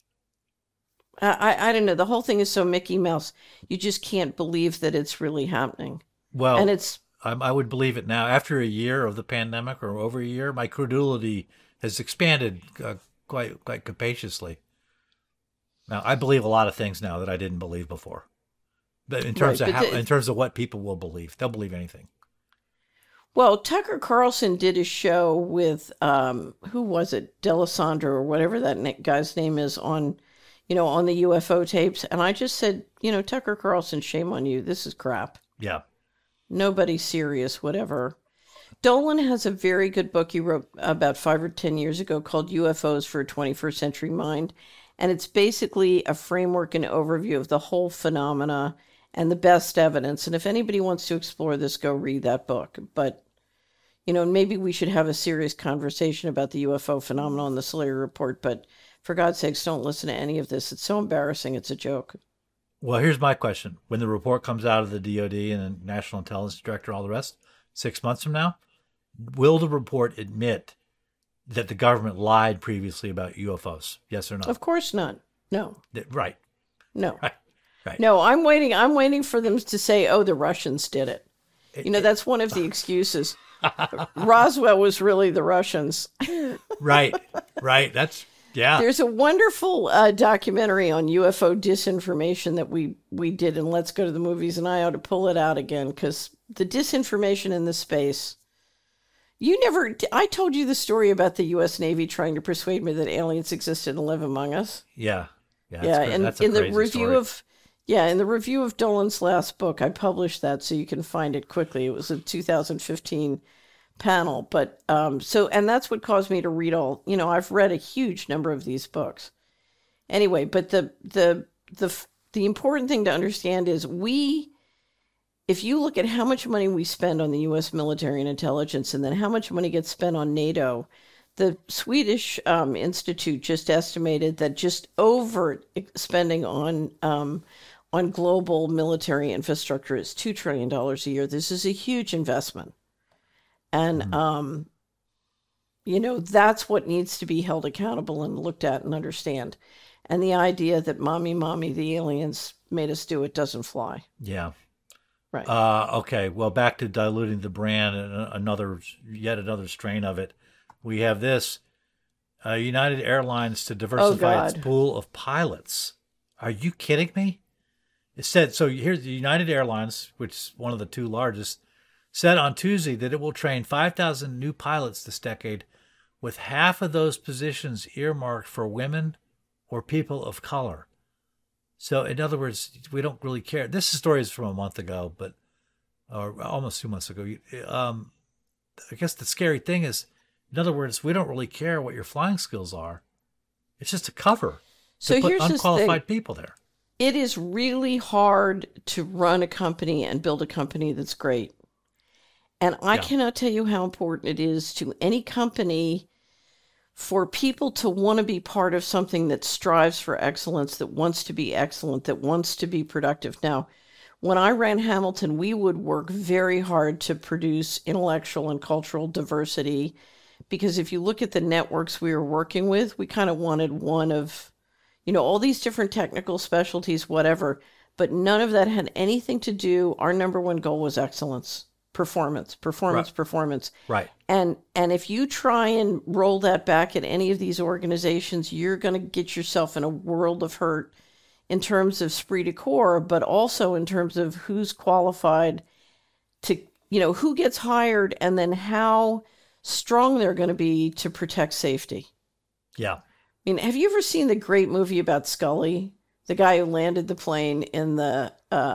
don't know. The whole thing is so Mickey Mouse. You just can't believe that it's really happening. Well, and I would believe it now. After a year of the pandemic or over a year, my credulity has expanded quite capaciously. Now, I believe a lot of things now that I didn't believe before. But in terms of what people will believe, they'll believe anything. Well, Tucker Carlson did a show with who was it, D'Alessandro or whatever that guy's name is on the UFO tapes, and I just said, Tucker Carlson, shame on you. This is crap. Yeah. Nobody's serious, whatever. Dolan has a very good book he wrote about 5 or 10 years ago called UFOs for a 21st Century Mind. And it's basically a framework and overview of the whole phenomena and the best evidence. And if anybody wants to explore this, go read that book. But, maybe we should have a serious conversation about the UFO phenomenon on the Solari Report. But for God's sakes, don't listen to any of this. It's so embarrassing. It's a joke. Well, here's my question. When the report comes out of the DOD and the National Intelligence Director, all the rest, 6 months from now, will the report admit that the government lied previously about UFOs? Yes or no? Of course not. No. Right. No. Right. No, I'm waiting for them to say, oh, the Russians did it. That's one of the excuses. Roswell was really the Russians. Right. That's, yeah. There's a wonderful documentary on UFO disinformation that we did, and Let's Go to the Movies, and I ought to pull it out again, because the disinformation in this space. I told you the story about the U.S. Navy trying to persuade me that aliens existed and live among us. Yeah. And in the review of Dolan's last book, I published that so you can find it quickly. It was a 2015 panel, but and that's what caused me to read all. I've read a huge number of these books. Anyway, but the important thing to understand is if you look at how much money we spend on the U.S. military and intelligence, and then how much money gets spent on NATO, the Swedish Institute just estimated that just over spending on global military infrastructure is $2 trillion a year. This is a huge investment. And, that's what needs to be held accountable and looked at and understand. And the idea that mommy, the aliens made us do it doesn't fly. Yeah. Right. Okay. Well, back to diluting the brand and yet another strain of it. We have this United Airlines to diversify its pool of pilots. Are you kidding me? It said, so here's the United Airlines, which is one of the two largest, said on Tuesday that it will train 5,000 new pilots this decade, with half of those positions earmarked for women or people of color. So, in other words, we don't really care. This story is from a month ago, or almost 2 months ago. I guess the scary thing is, in other words, we don't really care what your flying skills are. It's just a cover to put unqualified people there. It is really hard to run a company and build a company that's great. And I cannot tell you how important it is to any company for people to want to be part of something that strives for excellence, that wants to be excellent, that wants to be productive. Now, when I ran Hamilton, we would work very hard to produce intellectual and cultural diversity, because if you look at the networks we were working with, we kind of wanted one of, all these different technical specialties, whatever, but none of that had anything to do. Our number one goal was excellence. Performance. Right. And if you try and roll that back at any of these organizations, you're going to get yourself in a world of hurt in terms of esprit de corps, but also in terms of who's qualified to, who gets hired, and then how strong they're going to be to protect safety. Yeah. I mean, have you ever seen the great movie about Scully, the guy who landed the plane in the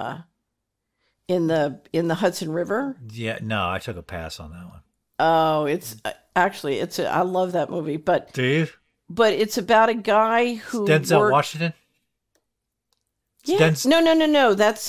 Hudson River? Yeah, no, I took a pass on that one. Oh, it's actually I love that movie, but do you? But it's about a guy who Denzel Washington. Yeah, no. That's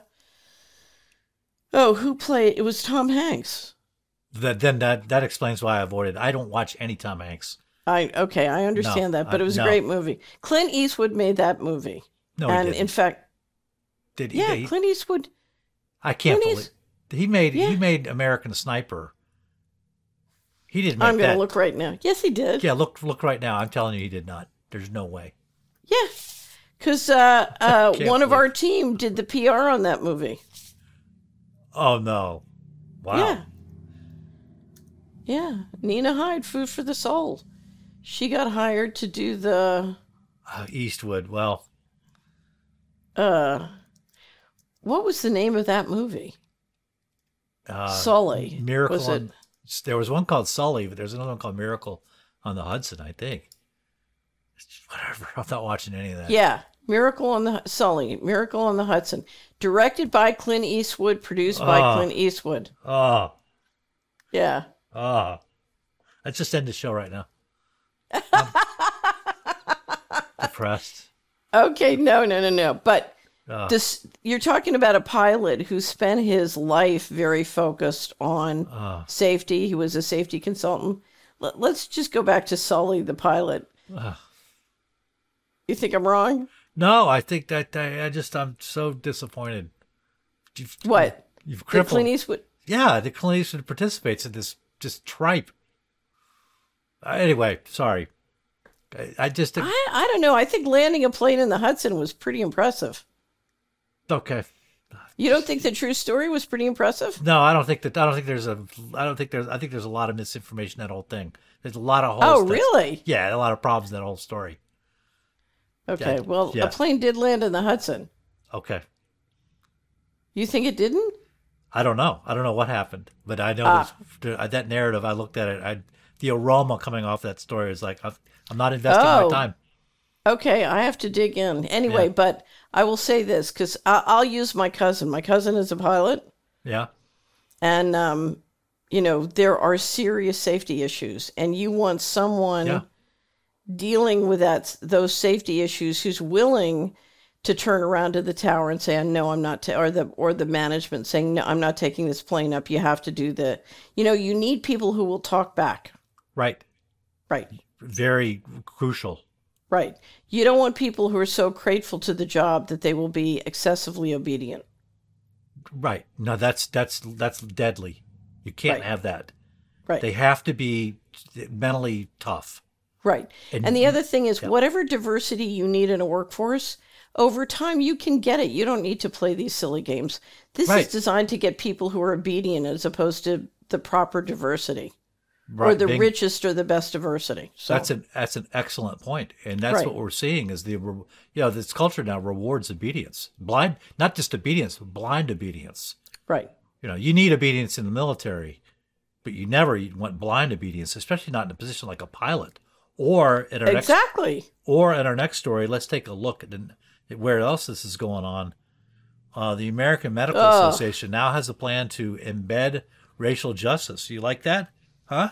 who played? It was Tom Hanks. That explains why I avoided. I don't watch any Tom Hanks. I understand that, but it was a great movie. Clint Eastwood made that movie. No, and he didn't. In fact, did he? Yeah, Clint Eastwood. I can't believe he made American Sniper. He didn't make that. I'm going to look right now. Yes, he did. Yeah, look right now. I'm telling you, he did not. There's no way. Yeah, because one of our team did the PR on that movie. Oh no! Wow. Yeah. Nina Hyde, Food for the Soul. She got hired to do the Eastwood. Well, what was the name of that movie? Sully. Miracle. Was it? There was one called Sully, but there's another one called Miracle on the Hudson, I think. Whatever. I'm not watching any of that. Yeah. Miracle on the Hudson. Directed by Clint Eastwood, produced by Clint Eastwood. Oh. Yeah. Oh, let's just end the show right now. I'm depressed. Okay, no. But Oh, this, you're talking about a pilot who spent his life very focused on oh, safety. He was a safety consultant. Let's just go back to Sully, the pilot. oh. You think I'm wrong? No, I think that I'm so disappointed. You've, What? You've Did crippled. Clint Eastwood? Yeah, the Clint Eastwood participates in this just tripe. Anyway, sorry. I just I don't know. I think landing a plane in the Hudson was pretty impressive. okay. You don't think the true story was pretty impressive? No, I don't think that. I think there's a lot of misinformation in that whole thing. There's a lot of holes. Oh, really? Yeah, a lot of problems in that whole story. Okay. Yeah, Well, yeah. a plane did land in the Hudson. Okay. You think it didn't? I don't know. I don't know what happened, but I know that narrative. I looked at it. The aroma coming off that story is like I'm not investing my time. Okay, I have to dig in. Anyway, Yeah. but I will say this because I'll use my cousin. My cousin is a pilot, Yeah. and there are serious safety issues, and you want someone Yeah. dealing with those safety issues who's willing to turn around to the tower and say, "No, I'm not," or the management saying, "No, I'm not taking this plane up. You have to do you need people who will talk back." Right. Right. Very crucial. Right. You don't want people who are so grateful to the job that they will be excessively obedient. Right. No, that's deadly. You can't Right. have that. Right. They have to be mentally tough. Right. And- And the other thing is, Yeah. whatever diversity you need in a workforce, over time you can get it. You don't need to play these silly games. This Right. is designed to get people who are obedient as opposed to the proper diversity or Right. the richest or the best diversity. So That's an excellent point, and that's Right. what we're seeing is this culture now rewards obedience, blind, not just obedience, but blind obedience. right. You need obedience in the military, but you never want blind obedience, especially not in a position like a pilot. Or in our Exactly. next story, let's take a look at where else this is going on. The American Medical Association now has a plan to embed racial justice. You like that? Huh?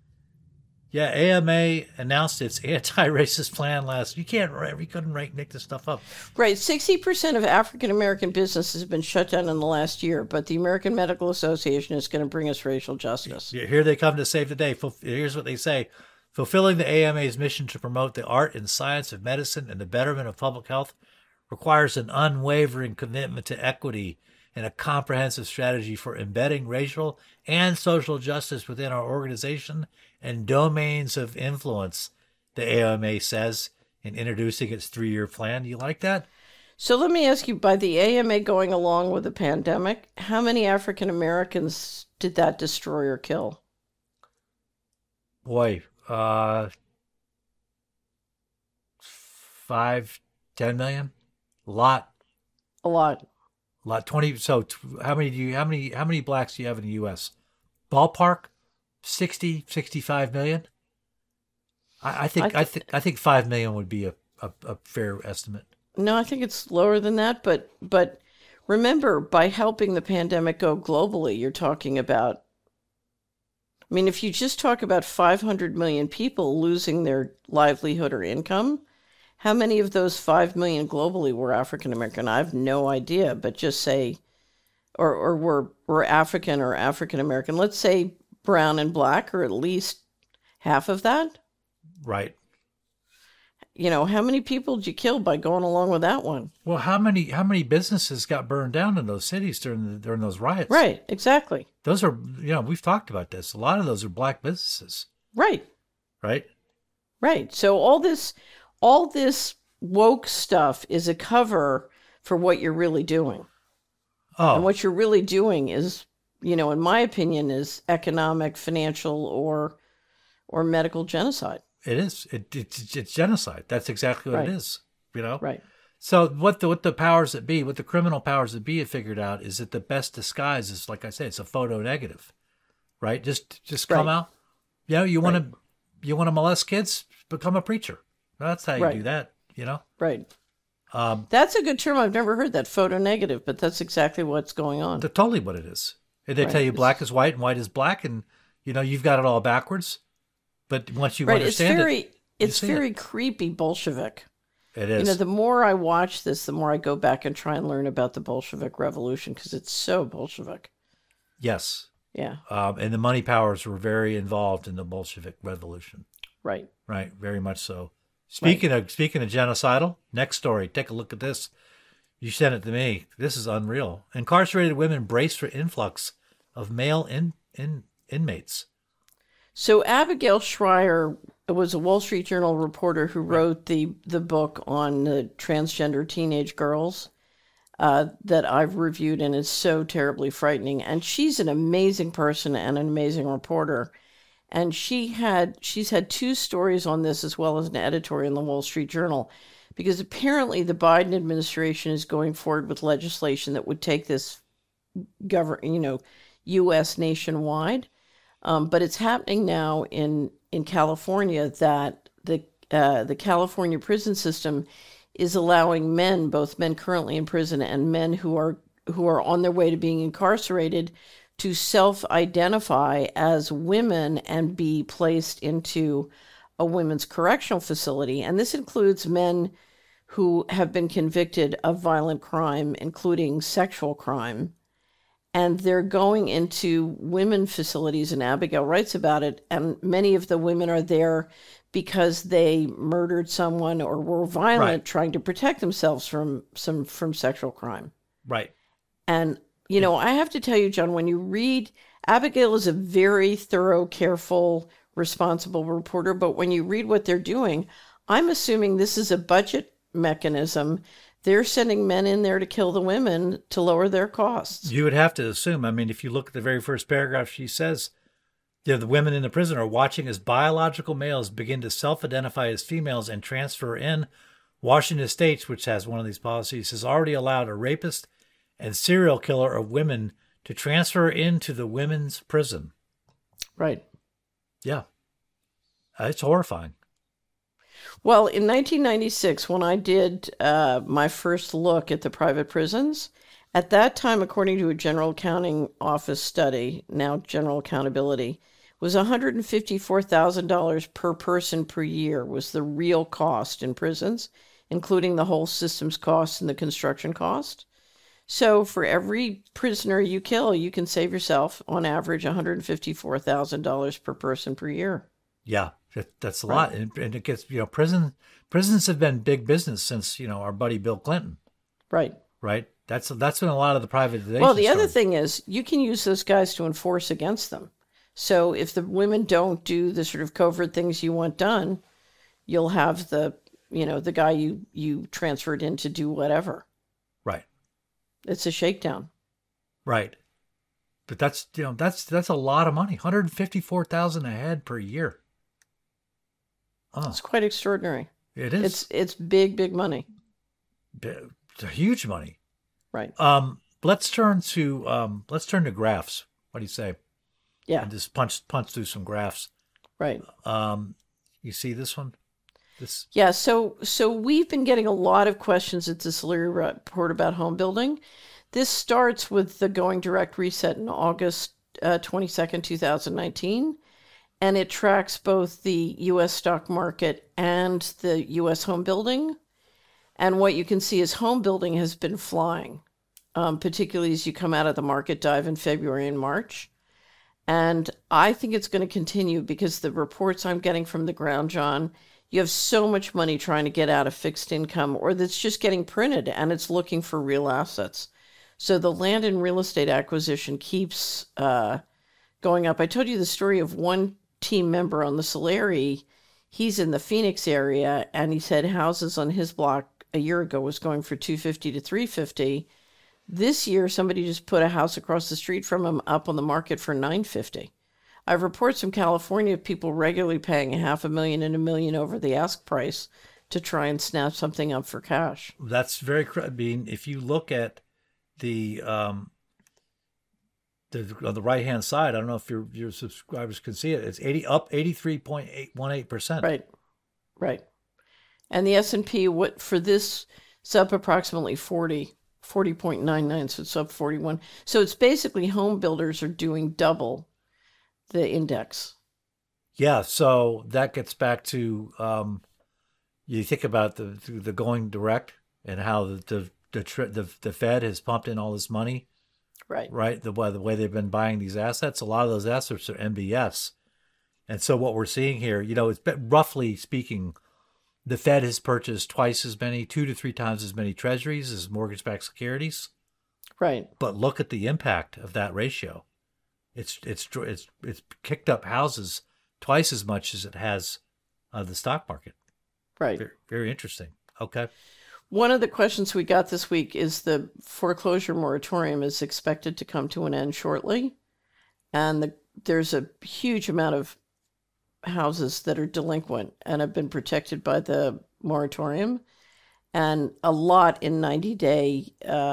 Yeah, AMA announced its anti-racist plan last. You couldn't make this stuff up. Right. 60% of African American businesses have been shut down in the last year, but the American Medical Association is going to bring us racial justice. Here they come to save the day. Here's what they say. Fulfilling the AMA's mission to promote the art and science of medicine and the betterment of public health requires an unwavering commitment to equity and a comprehensive strategy for embedding racial and social justice within our organization and domains of influence, the AMA says in introducing its 3-year plan. You like that? So let me ask you, by the AMA going along with the pandemic, how many African Americans did that destroy or kill? Boy, 5, 10 million? A lot. A lot. 20. So how many blacks do you have in the U.S.? Ballpark, 60, 65 million. I think 5 million would be a fair estimate. No, I think it's lower than that. But remember, by helping the pandemic go globally, you're talking about. I mean, if you just talk about 500 million people losing their livelihood or income, how many of those 5 million globally were African American? I have no idea, but just say, or were African or African American. Let's say brown and black, or at least half of that. Right. How many people did you kill by going along with that one? Well, how many businesses got burned down in those cities during those riots? Right, exactly. Those are, we've talked about this. A lot of those are black businesses. Right. Right. Right. So all this woke stuff is a cover for what you're really doing. Oh. And what you're really doing is, in my opinion, is economic, financial, or medical genocide. It is. It's genocide. That's exactly what Right. it is. Right. So what the powers that be, what the criminal powers that be have figured out is that the best disguise is, like I said, it's a photo negative, right? Just come Right. out. You want to molest kids, become a preacher. That's how you Right. do that. Right. That's a good term. I've never heard that, photo negative, but that's exactly what's going on. That's totally what it is. And they Right. tell you black is white and white is black, and you've got it all backwards. But once you Right. understand It's very creepy Bolshevik. it is. The more I watch this, the more I go back and try and learn about the Bolshevik Revolution because it's so Bolshevik. Yes. Yeah. And the money powers were very involved in the Bolshevik Revolution. Right. Right. Very much so. Speaking of genocidal, next story. Take a look at this. You sent it to me. This is unreal. Incarcerated women brace for influx of male inmates. So Abigail Schreier was a Wall Street Journal reporter who wrote the book on the transgender teenage girls that I've reviewed, and it's so terribly frightening. And she's an amazing person and an amazing reporter. And she's had 2 stories on this as well as an editorial in the Wall Street Journal, because apparently the Biden administration is going forward with legislation that would take this U.S. nationwide. But it's happening now in California that the California prison system is allowing men, both men currently in prison and men who are on their way to being incarcerated, to self-identify as women and be placed into a women's correctional facility. And this includes men who have been convicted of violent crime, including sexual crime. And they're going into women facilities, and Abigail writes about it, and many of the women are there because they murdered someone or were violent, trying to protect themselves from sexual crime. Right. And, I have to tell you, John, when you read, Abigail is a very thorough, careful, responsible reporter, but when you read what they're doing, I'm assuming this is a budget mechanism. They're sending men in there to kill the women to lower their costs. You would have to assume. I mean, if you look at the very first paragraph, she says, the women in the prison are watching as biological males begin to self-identify as females and transfer in. Washington State, which has one of these policies, has already allowed a rapist and serial killer of women to transfer into the women's prison. Right. Yeah. It's horrifying. Well, in 1996, when I did my first look at the private prisons, at that time, according to a General Accounting Office study, now General Accountability, was $154,000 per person per year was the real cost in prisons, including the whole system's cost and the construction cost. So for every prisoner you kill, you can save yourself, on average, $154,000 per person per year. Yeah, that's a lot. And it gets, prisons have been big business since, our buddy Bill Clinton. Right. Right. That's when a lot of the privatization. Well, the other thing is you can use those guys to enforce against them. So if the women don't do the sort of covert things you want done, you'll have the guy you transferred in to do whatever. Right. It's a shakedown. Right. But that's a lot of money. $154,000 a head per year. Oh. It's quite extraordinary. It is. It's big money. It's huge money. Right. Let's turn to graphs. What do you say? Yeah. And just punch through some graphs. Right. You see this one? Yeah. So we've been getting a lot of questions at this Leary report about home building. This starts with the Going Direct reset in August 22nd, 2019. And it tracks both the U.S. stock market and the U.S. home building. And what you can see is home building has been flying, particularly as you come out of the market dive in February and March. And I think it's going to continue because the reports I'm getting from the ground, John, you have so much money trying to get out of fixed income or that's just getting printed and it's looking for real assets. So the land and real estate acquisition keeps going up. I told you the story of one team member on the Solari. He's in the Phoenix area, and he said houses on his block a year ago was going for $250 to $350. This year, somebody just put a house across the street from him up on the market for $950. I have reports from California of people regularly paying $500,000 and $1 million over the ask price to try and snap something up for cash. That's very. I mean, if you look at the on the right hand side, I don't know if your subscribers can see it. It's 83.818%. Right. And the S&P, what for this, it's up approximately 40.99, so it's up 41. So it's basically home builders are doing double the index. Yeah, so that gets back to you think about the going direct and how the Fed has pumped in all this money, Right. right? The way they've been buying these assets, a lot of those assets are MBS, and so what we're seeing here, it's been, roughly speaking, the Fed has purchased twice as many, 2 to 3 times as many Treasuries as mortgage-backed securities. Right. But look at the impact of that ratio. It's kicked up houses twice as much as it has the stock market. Right. Very, very interesting. Okay. One of the questions we got this week is the foreclosure moratorium is expected to come to an end shortly. And there's a huge amount of houses that are delinquent and have been protected by the moratorium, and a lot in 90-day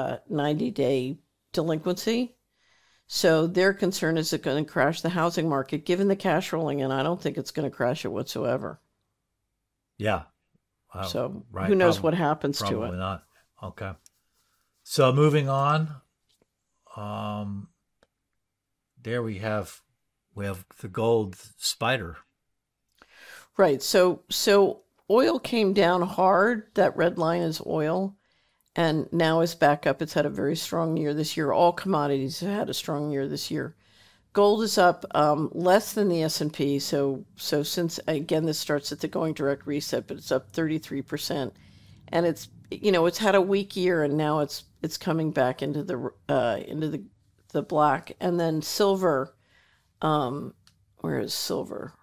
delinquency. So their concern is it going to crash the housing market? Given the cash rolling in, I don't think it's going to crash it whatsoever. Yeah. So right. Who knows what happens to it? Probably not. Okay. So moving on, there we have the gold spider. Right. So oil came down hard. That red line is oil, and now is back up. It's had a very strong year this year. All commodities have had a strong year this year. Gold is up less than the S&P. So since, again, this starts at the going direct reset, but it's up 33%, and it's had a weak year, and now it's coming back into the black. And then silver, where is silver?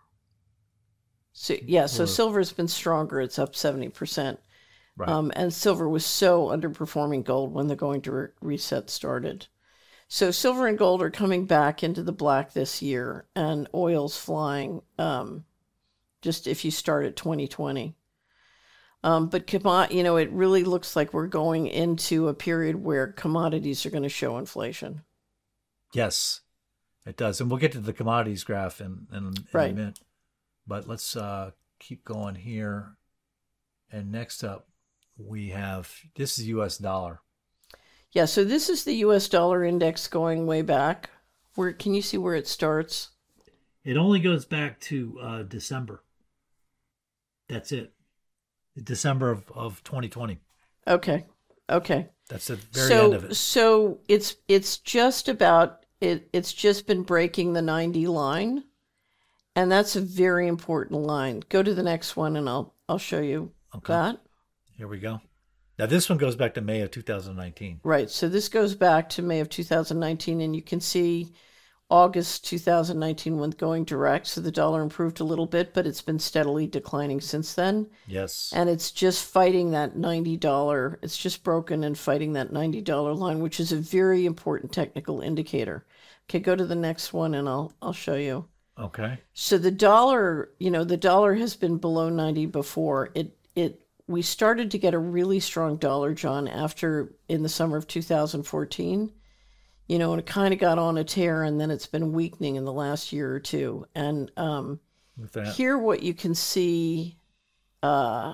So silver's been stronger. It's up 70%. Right. And silver was so underperforming gold when the going direct reset started. So silver and gold are coming back into the black this year, and oil's flying, just if you start at 2020. But it really looks like we're going into a period where commodities are going to show inflation. Yes, it does. And we'll get to the commodities graph in a minute. But let's keep going here. And next up, we have, this is U.S. dollar. Yeah, so this is the U.S. dollar index going way back. Can you see where it starts? It only goes back to December. That's it. December of 2020. Okay. That's the very end of it. So it's just about it. It's just been breaking the 90 line, and that's a very important line. Go to the next one, and I'll show you that. Here we go. Now, this one goes back to May of 2019. Right. So this goes back to May of 2019, and you can see August 2019 went going direct. So the dollar improved a little bit, but it's been steadily declining since then. Yes. And it's just fighting that $90. It's just broken and fighting that $90 line, which is a very important technical indicator. Okay, go to the next one, and I'll show you. Okay. So the dollar has been below 90 before. We started to get a really strong dollar, John, in the summer of 2014, and it kind of got on a tear, and then it's been weakening in the last year or two. And here what you can see, so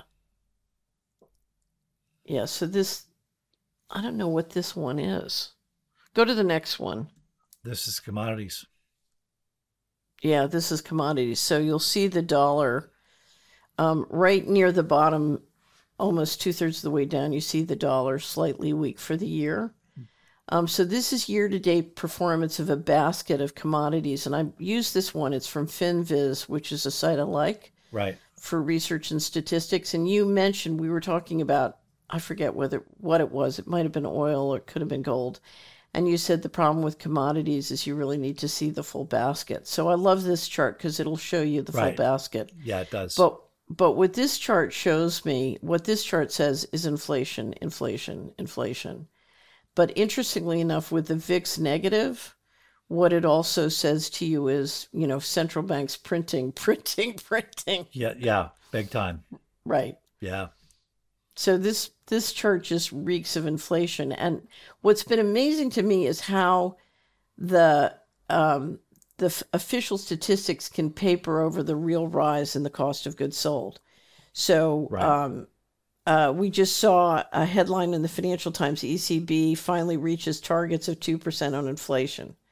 this, I don't know what this one is. Go to the next one. This is commodities. Yeah, this is commodities. So you'll see the dollar right near the bottom, almost 2/3 of the way down, you see the dollar slightly weak for the year. So this is year-to-date performance of a basket of commodities, and I use this one. It's from FinViz, which is a site I like, right, for research and statistics. And you mentioned, we were talking about, I forget what it was. It might have been oil or it could have been gold. And you said the problem with commodities is you really need to see the full basket. So I love this chart because it'll show you the full basket. Yeah, it does. But what this chart shows me, what this chart says is inflation, inflation, inflation. But interestingly enough, with the VIX negative, what it also says to you is, central banks printing. Yeah, big time. Right. Yeah. So this chart just reeks of inflation. And what's been amazing to me is how the official statistics can paper over the real rise in the cost of goods sold. So we just saw a headline in the Financial Times: ECB finally reaches targets of 2% on inflation.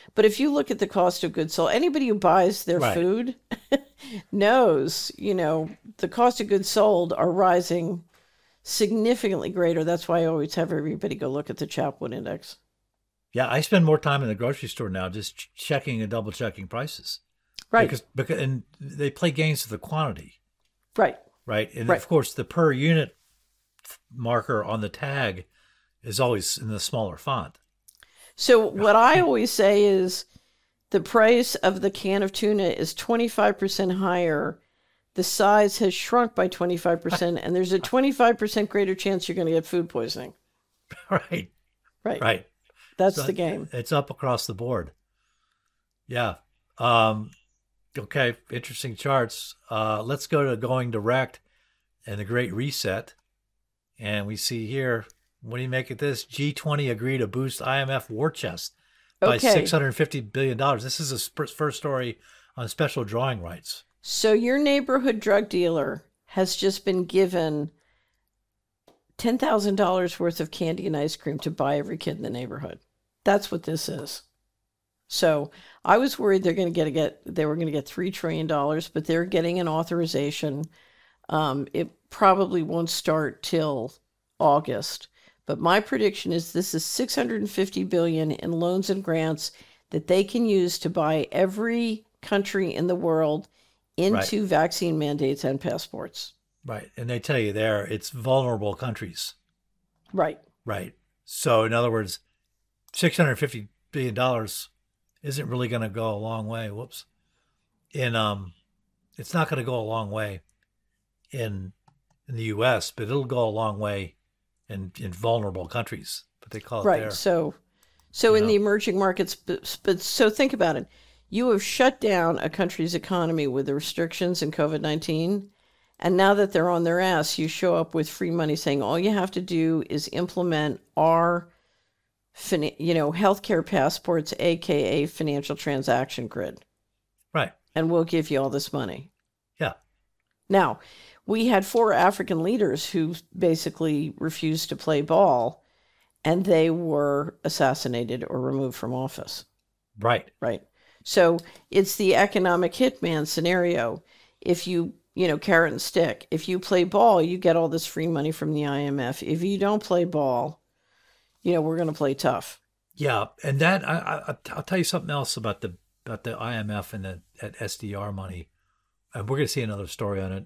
But if you look at the cost of goods sold, anybody who buys their Right. food knows, the cost of goods sold are rising significantly greater. That's why I always have everybody go look at the Chapwood Index. Yeah, I spend more time in the grocery store now just checking and double checking prices. Right. Because and they play games with the quantity, Right. right? And Right. of course, the per unit marker on the tag is always in the smaller font. So what I always say is the price of the can of tuna is 25% higher. The size has shrunk by 25%, and there's a 25% greater chance you're going to get food poisoning. Right. Right. Right. That's So the game. It's up across the board. Yeah. Okay. Interesting charts. Let's go to Going Direct and the Great Reset. And we see here, what do you make of this? G20 agree to boost IMF war chest by Okay. $650 billion. This is a first story on special drawing rights. So your neighborhood drug dealer has just been given $10,000 worth of candy and ice cream to buy every kid in the neighborhood. That's what this is. So I was worried they were going to get $3 trillion, but they're getting an authorization. It probably won't start till August. But my prediction is this is $650 billion in loans and grants that they can use to buy every country in the world into vaccine mandates and passports. Right. And they tell you there, it's vulnerable countries. Right. Right. So in other words, $650 billion isn't really going to go a long way. Whoops. It's not going to go a long way in the U.S., but it'll go a long way in vulnerable countries, but they call it Right. there. So in the emerging markets, but so think about it. You have shut down a country's economy with the restrictions and COVID-19. And now that they're on their ass, you show up with free money saying all you have to do is implement our healthcare passports, aka financial transaction grid. Right. And we'll give you all this money. Yeah. Now, we had 4 African leaders who basically refused to play ball, and they were assassinated or removed from office. Right. Right. So it's the economic hitman scenario. If you carrot and stick. If you play ball, you get all this free money from the IMF. If you don't play ball, we're going to play tough. Yeah, and that I'll tell you something else about the IMF and that SDR money, and we're going to see another story on it.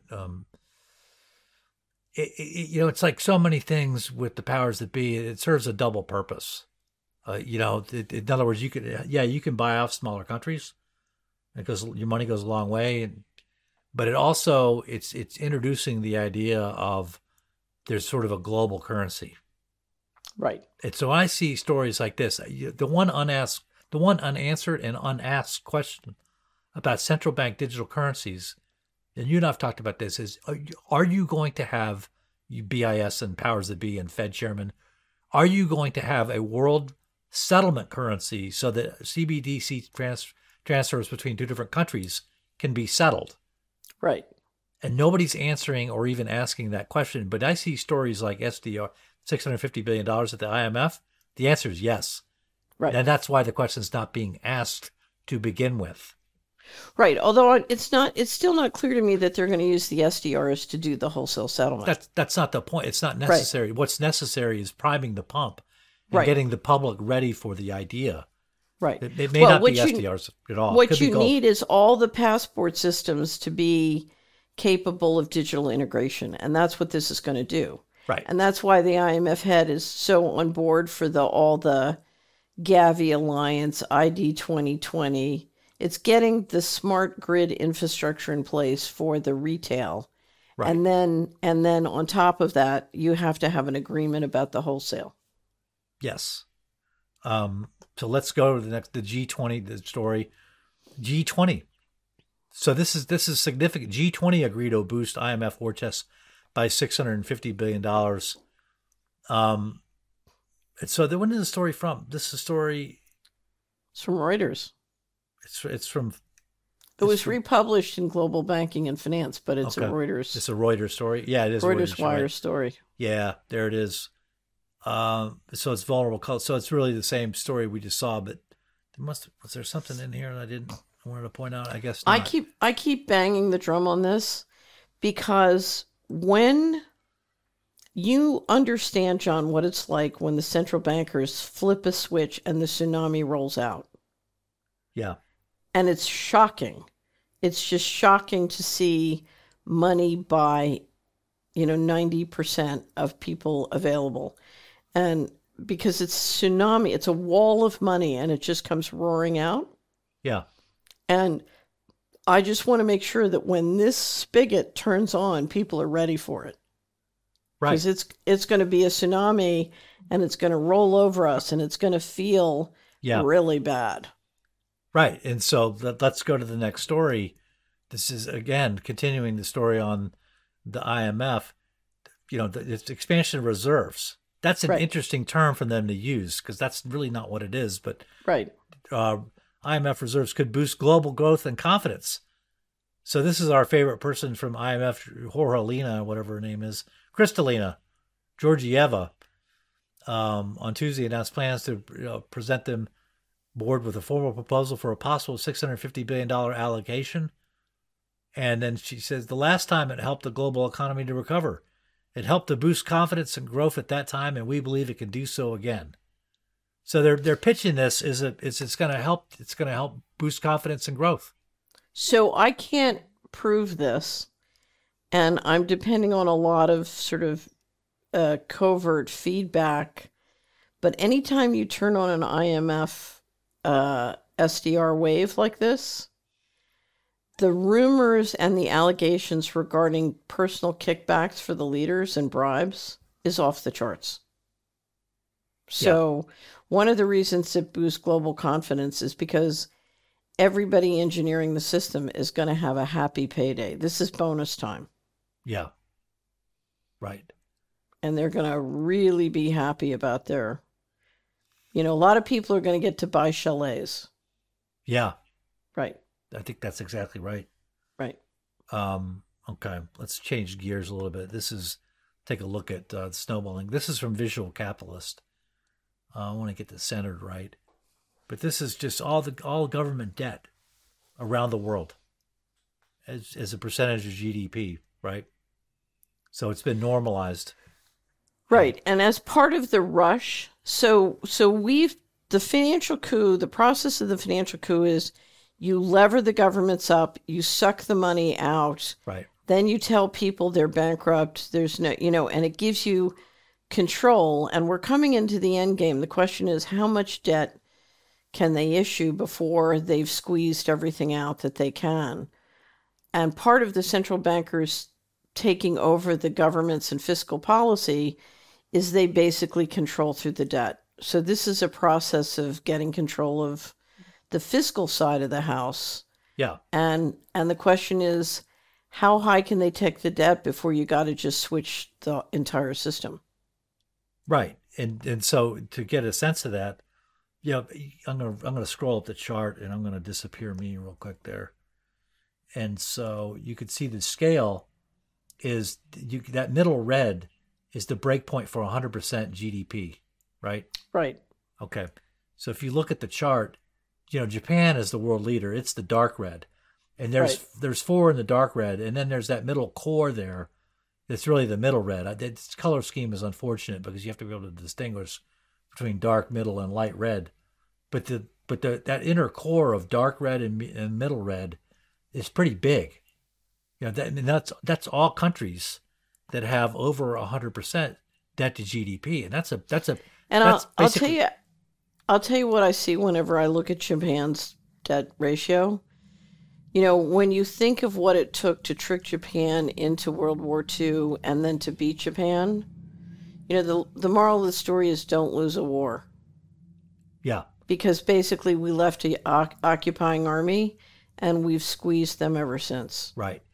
It's like so many things with the powers that be. It serves a double purpose. In other words, you can buy off smaller countries because your money goes a long way, but it also it's introducing the idea of there's sort of a global currency. Right. And so I see stories like this. The one unanswered and unasked question about central bank digital currencies, and you and I've talked about this, is are you going to have BIS and powers that be and Fed chairman, are you going to have a world settlement currency so that CBDC transfers between 2 different countries can be settled? Right. And nobody's answering or even asking that question. But I see stories like SDR, $650 billion at the IMF. The answer is yes. Right. And that's why the question is not being asked to begin with. Right. Although it's still not clear to me that they're going to use the SDRs to do the wholesale settlement. That's not the point. It's not necessary. Right. What's necessary is priming the pump and getting the public ready for the idea. Right. It may not be SDRs at all. What you need is all the passport systems to be capable of digital integration, and that's what this is going to do. Right. And that's why the IMF head is so on board for all the Gavi Alliance, ID 2020. It's getting the smart grid infrastructure in place for the retail. Right. And then on top of that, you have to have an agreement about the wholesale. Yes. So let's go to the G20 the story. G20. So this is significant. G20 agreed to boost IMF war chest by $650 billion. And so when is the story from? This is a story. It's from Reuters. It's from. It was republished in Global Banking and Finance, but it's a Reuters. It's a Reuters story. Yeah, it is Reuters Wire story. Yeah, there it is. So it's vulnerable. So it's really the same story we just saw, but Was there something in here that I wanted to point out? I guess I not. keep banging the drum on this because when you understand, John, what it's like when the central bankers flip a switch and the tsunami rolls out. Yeah. And it's shocking. It's just shocking to see money buy, 90% of people available. And because it's tsunami, it's a wall of money and it just comes roaring out. Yeah. And I just want to make sure that when this spigot turns on, people are ready for it. Right. Because it's going to be a tsunami and it's going to roll over us and it's going to feel really bad. Right. And so let's go to the next story. This is, again, continuing the story on the IMF. It's expansion of reserves. That's an interesting term for them to use because that's really not what it is. But IMF reserves could boost global growth and confidence. So this is our favorite person from IMF, Jorgelina, whatever her name is, Kristalina Georgieva, on Tuesday announced plans to present them board with a formal proposal for a possible $650 billion allocation. And then she says the last time it helped the global economy to recover. It helped to boost confidence and growth at that time, and we believe it can do so again. So they're pitching this is it's going to help boost confidence and growth. So I can't prove this, and I'm depending on a lot of sort of covert feedback. But anytime you turn on an IMF SDR wave like this, the rumors and the allegations regarding personal kickbacks for the leaders and bribes is off the charts. So one of the reasons it boosts global confidence is because everybody engineering the system is going to have a happy payday. This is bonus time. Yeah. Right. And they're going to really be happy about their, a lot of people are going to get to buy chalets. Yeah. Right. I think that's exactly right. Right. Okay. Let's change gears a little bit. Take a look at snowballing. This is from Visual Capitalist. I want to get this centered right. But this is just all government debt around the world as a percentage of GDP, right? So it's been normalized. Right. And as part of the rush, the financial coup, the process of the financial coup is you lever the governments up, you suck the money out. Right. Then you tell people they're bankrupt. There's no, and it gives you control. And we're coming into the end game. The question is, how much debt can they issue before they've squeezed everything out that they can? And part of the central bankers taking over the governments and fiscal policy is they basically control through the debt. So this is a process of getting control of the fiscal side of the house. Yeah. And the question is, how high can they take the debt before you got to just switch the entire system? Right. And so to get a sense of that, I'm gonna scroll up the chart and I'm gonna disappear me real quick there. And so you could see the scale is that middle red is the break point for 100% GDP, right? Right. Okay. So if you look at the chart, Japan is the world leader. It's the dark red. And there's 4 in the dark red. And then there's that middle core there. That's really the middle red. This color scheme is unfortunate because you have to be able to distinguish between dark, middle, and light red. But that inner core of dark red and middle red is pretty big. That's all countries that have over 100% debt to GDP. And I'll tell you what I see whenever I look at Japan's debt ratio. When you think of what it took to trick Japan into World War II and then to beat Japan, the moral of the story is don't lose a war. Yeah. Because basically we left an occupying army and we've squeezed them ever since. Right.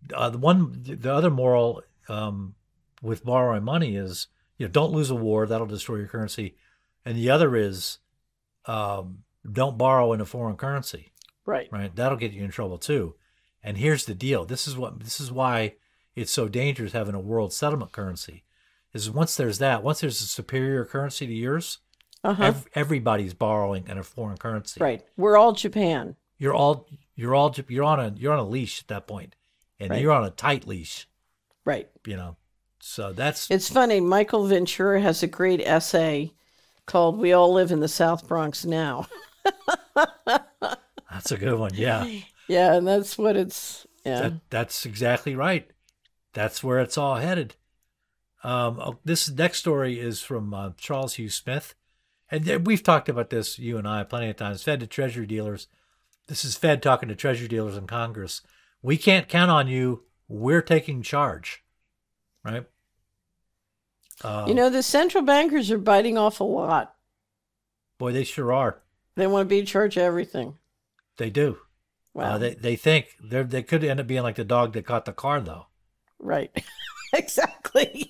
The other moral with borrowing money is, don't lose a war. That'll destroy your currency. And the other is don't borrow in a foreign currency. Right. Right. That'll get you in trouble too. And here's the deal. This is why it's so dangerous having a world settlement currency. Is once there's a superior currency to yours, Uh-huh. Everybody's borrowing in a foreign currency. Right. We're all Japan. You're on a leash at that point, and Right. you're on a tight leash. Right. So that's It's funny. Michael Ventura has a great essay called "We All Live in the South Bronx Now." that's a good one. Yeah, Yeah, and that's what it's. Yeah. that's exactly right. That's where it's all headed. This next story is from Charles Hugh Smith, and we've talked about this, you and I, plenty of times. Fed to Treasury dealers. This is Fed talking to Treasury dealers in Congress. We can't count on you. We're taking charge, right? The central bankers are biting off a lot. Boy, they sure are. They want to be in charge of everything. They do. Wow. They think they could end up being like the dog that caught the car, though. Right. Exactly.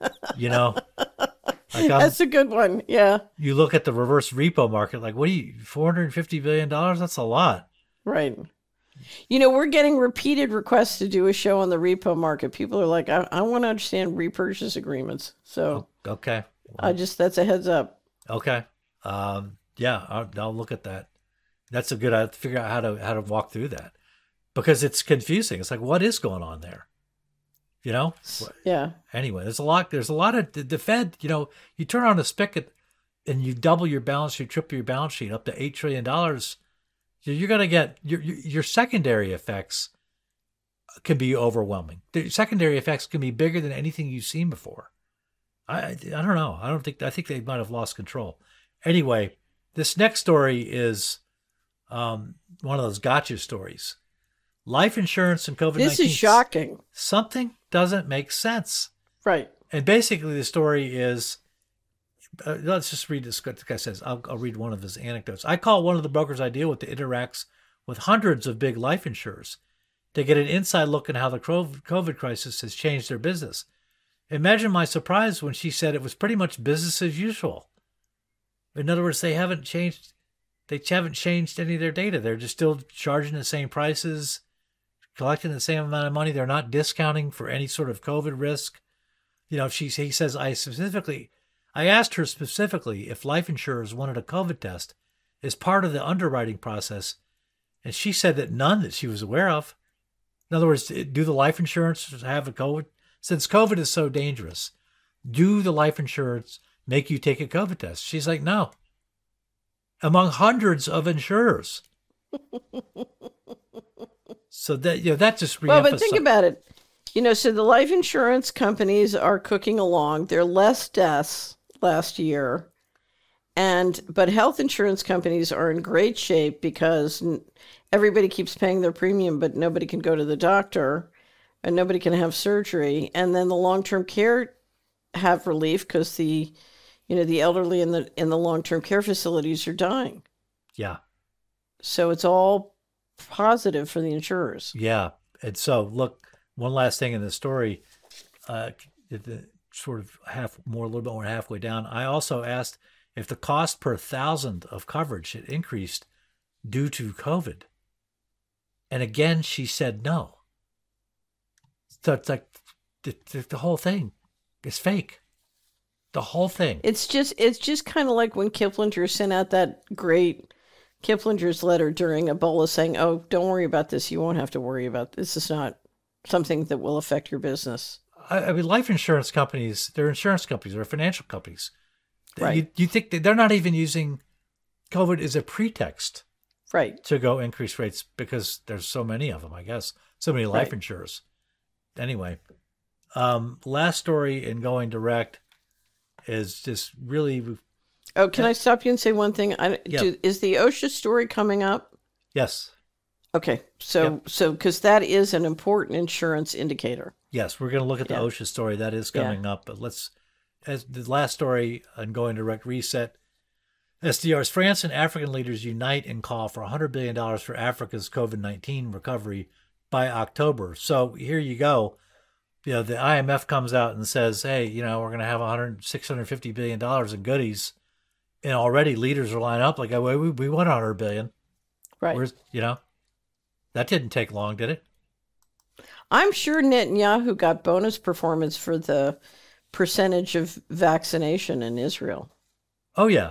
That's a good one. Yeah. You look at the reverse repo market, like, what are you, $450 billion? That's a lot. Right. We're getting repeated requests to do a show on the repo market. People are like, I want to understand repurchase agreements. So, okay. Well, that's a heads up. Okay. Yeah, I'll look at that. That's a good, I have to figure out how to walk through that, because it's confusing. It's like, what is going on there? Yeah. Anyway, there's a lot of the Fed, you turn on a spigot and you double your balance sheet, triple your balance sheet up to $8 trillion. You're going to get your secondary effects can be overwhelming. The secondary effects can be bigger than anything you've seen before. I don't know. I think they might have lost control. Anyway, this next story is one of those gotcha stories. Life insurance and COVID-19. This is shocking. Something doesn't make sense. Right. And basically the story is, let's just read this. What the guy says. I'll read one of his anecdotes. I call one of the brokers I deal with that interacts with hundreds of big life insurers to get an inside look at how the COVID crisis has changed their business. Imagine my surprise when she said it was pretty much business as usual. In other words, they haven't changed any of their data. They're just still charging the same prices, collecting the same amount of money. They're not discounting for any sort of COVID risk. He says, I asked her specifically if life insurers wanted a COVID test as part of the underwriting process, and she said that none that she was aware of. In other words, do the life insurance have a COVID? Since COVID is so dangerous, do the life insurance make you take a COVID test? She's like, no. Among hundreds of insurers. So that just well, but think about it. So the life insurance companies are cooking along. There are less deaths last year, but health insurance companies are in great shape because everybody keeps paying their premium, but nobody can go to the doctor and nobody can have surgery. And then the long-term care have relief because the elderly in the long-term care facilities are dying. Yeah. So it's all positive for the insurers. Yeah. And so, look, one last thing in the story, sort of a little bit more halfway down. I also asked if the cost per 1,000 of coverage had increased due to COVID. And again, she said no. So it's like the whole thing is fake. The whole thing. It's just kind of like when Kiplinger sent out that great Kiplinger's letter during Ebola saying, oh, don't worry about this. You won't have to worry about this. This is not something that will affect your business. I mean, life insurance companies, they're insurance companies, they're financial companies. Right. You think they're not even using COVID as a pretext, right, to go increase rates because there's so many of them, I guess. So many life insurers. Anyway, last story in Going Direct is just really... Oh, can I stop you and say one thing? Is the OSHA story coming up? Yes. Okay, so because that is an important insurance indicator. Yes, we're going to look at the OSHA story. That is coming up. But as the last story on Going Direct Reset, SDR's France and African leaders unite and call for $100 billion for Africa's COVID-19 recovery by October. So here you go. The IMF comes out and says, hey, we're going to have $650 billion in goodies. And already leaders are lining up like, we want $100 billion. Right. Where's, that didn't take long, did it? I'm sure Netanyahu got bonus performance for the percentage of vaccination in Israel. Oh, yeah.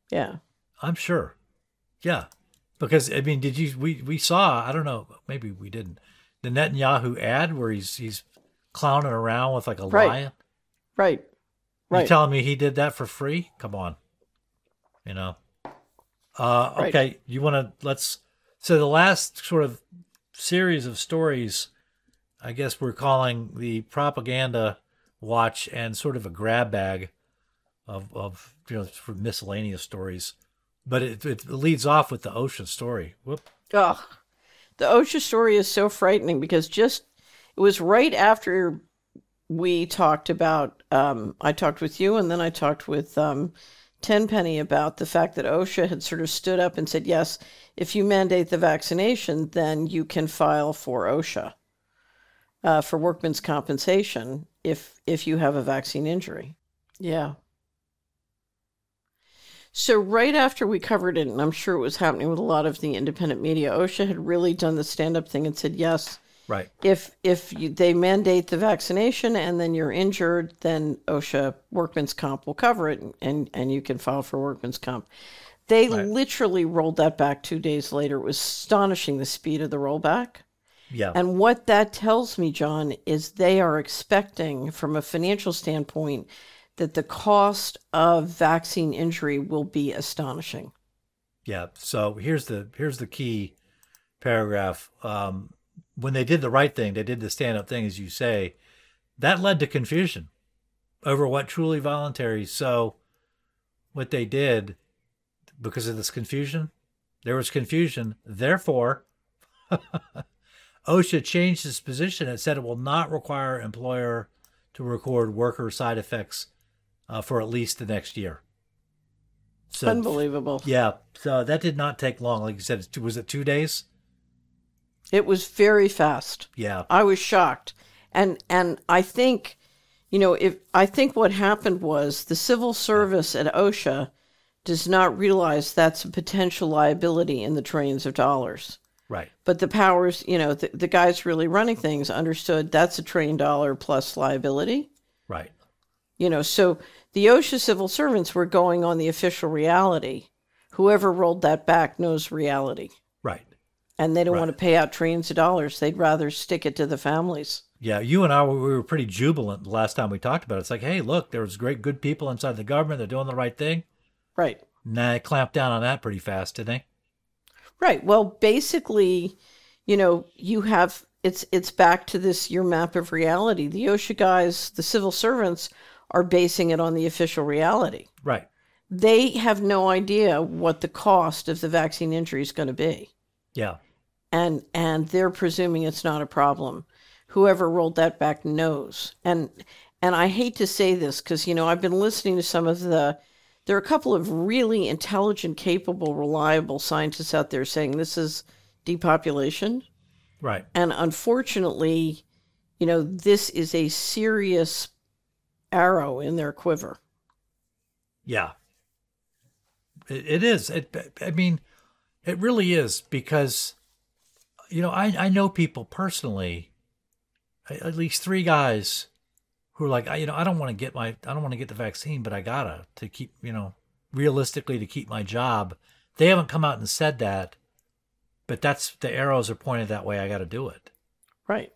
Yeah. I'm sure. Yeah. Because I mean, did you we saw, I don't know, maybe we didn't. The Netanyahu ad where he's clowning around with like a Right. lion. Right. You Right. telling me he did that for free? Come on. You know. Right. Okay, you want to so the last sort of series of stories, I guess we're calling the propaganda watch and sort of a grab bag of for miscellaneous stories. But it leads off with the OSHA story. Whoop. Ugh. The OSHA story is so frightening because it was right after we talked about, I talked with you and then I talked with Tenpenny about the fact that OSHA had sort of stood up and said, yes, if you mandate the vaccination, then you can file for OSHA, for workman's compensation if you have a vaccine injury. Yeah. So right after we covered it, and I'm sure it was happening with a lot of the independent media, OSHA had really done the stand-up thing and said, yes, right. If they mandate the vaccination and then you're injured, then OSHA workman's comp will cover it, and you can file for workman's comp. They literally rolled that back 2 days later. It was astonishing, the speed of the rollback. Yeah. And what that tells me, John, is they are expecting, from a financial standpoint, that the cost of vaccine injury will be astonishing. Yeah. So here's the key paragraph. When they did the right thing, they did the stand-up thing, as you say, that led to confusion over what truly voluntary. So what they did, because of this confusion, there was confusion. Therefore, OSHA changed its position. It said it will not require employer to record worker side effects for at least the next year. So, unbelievable. Yeah. So that did not take long. Like you said, was it 2 days? It was very fast. Yeah. I was shocked. And I think, I think what happened was the civil service at OSHA does not realize that's a potential liability in the trillions of dollars. Right. But the powers, the guys really running things understood that's $1 trillion plus liability. Right. So the OSHA civil servants were going on the official reality. Whoever rolled that back knows reality. Right. And they don't want to pay out trillions of dollars. They'd rather stick it to the families. Yeah, you and I, we were pretty jubilant the last time we talked about it. It's like, hey, look, there was good people inside the government. They're doing the right thing. Right. Nah, they clamped down on that pretty fast, didn't they? Right. Well, basically, you have, it's back to this, your map of reality. The OSHA guys, the civil servants, are basing it on the official reality. Right. They have no idea what the cost of the vaccine injury is going to be. Yeah. And they're presuming it's not a problem. Whoever rolled that back knows. And I hate to say this because, I've been listening to some of there are a couple of really intelligent, capable, reliable scientists out there saying this is depopulation. Right. And unfortunately, this is a serious arrow in their quiver. Yeah. It is. I mean, it really is because, I know people personally, at least 3 guys who are like, I don't want to get the vaccine, but I gotta to keep, realistically to keep my job. They haven't come out and said that, but that's the arrows are pointed that way. I got to do it. Right.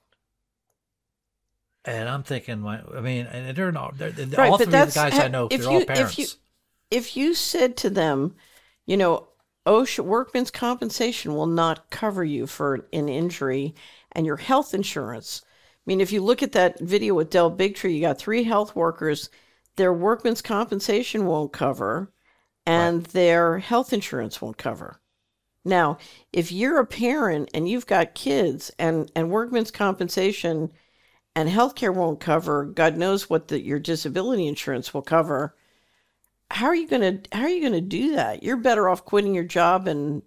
And I'm thinking, and they're not, right, all 3 of the guys I know, they're all parents. If you said to them, OSHA workman's compensation will not cover you for an injury and your health insurance. I mean, if you look at that video with Del Bigtree, you got 3 health workers, their workman's compensation won't cover and their health insurance won't cover. Now, if you're a parent and you've got kids and workman's compensation and healthcare won't cover, God knows what your disability insurance will cover. How are you going to do that? You're better off quitting your job and,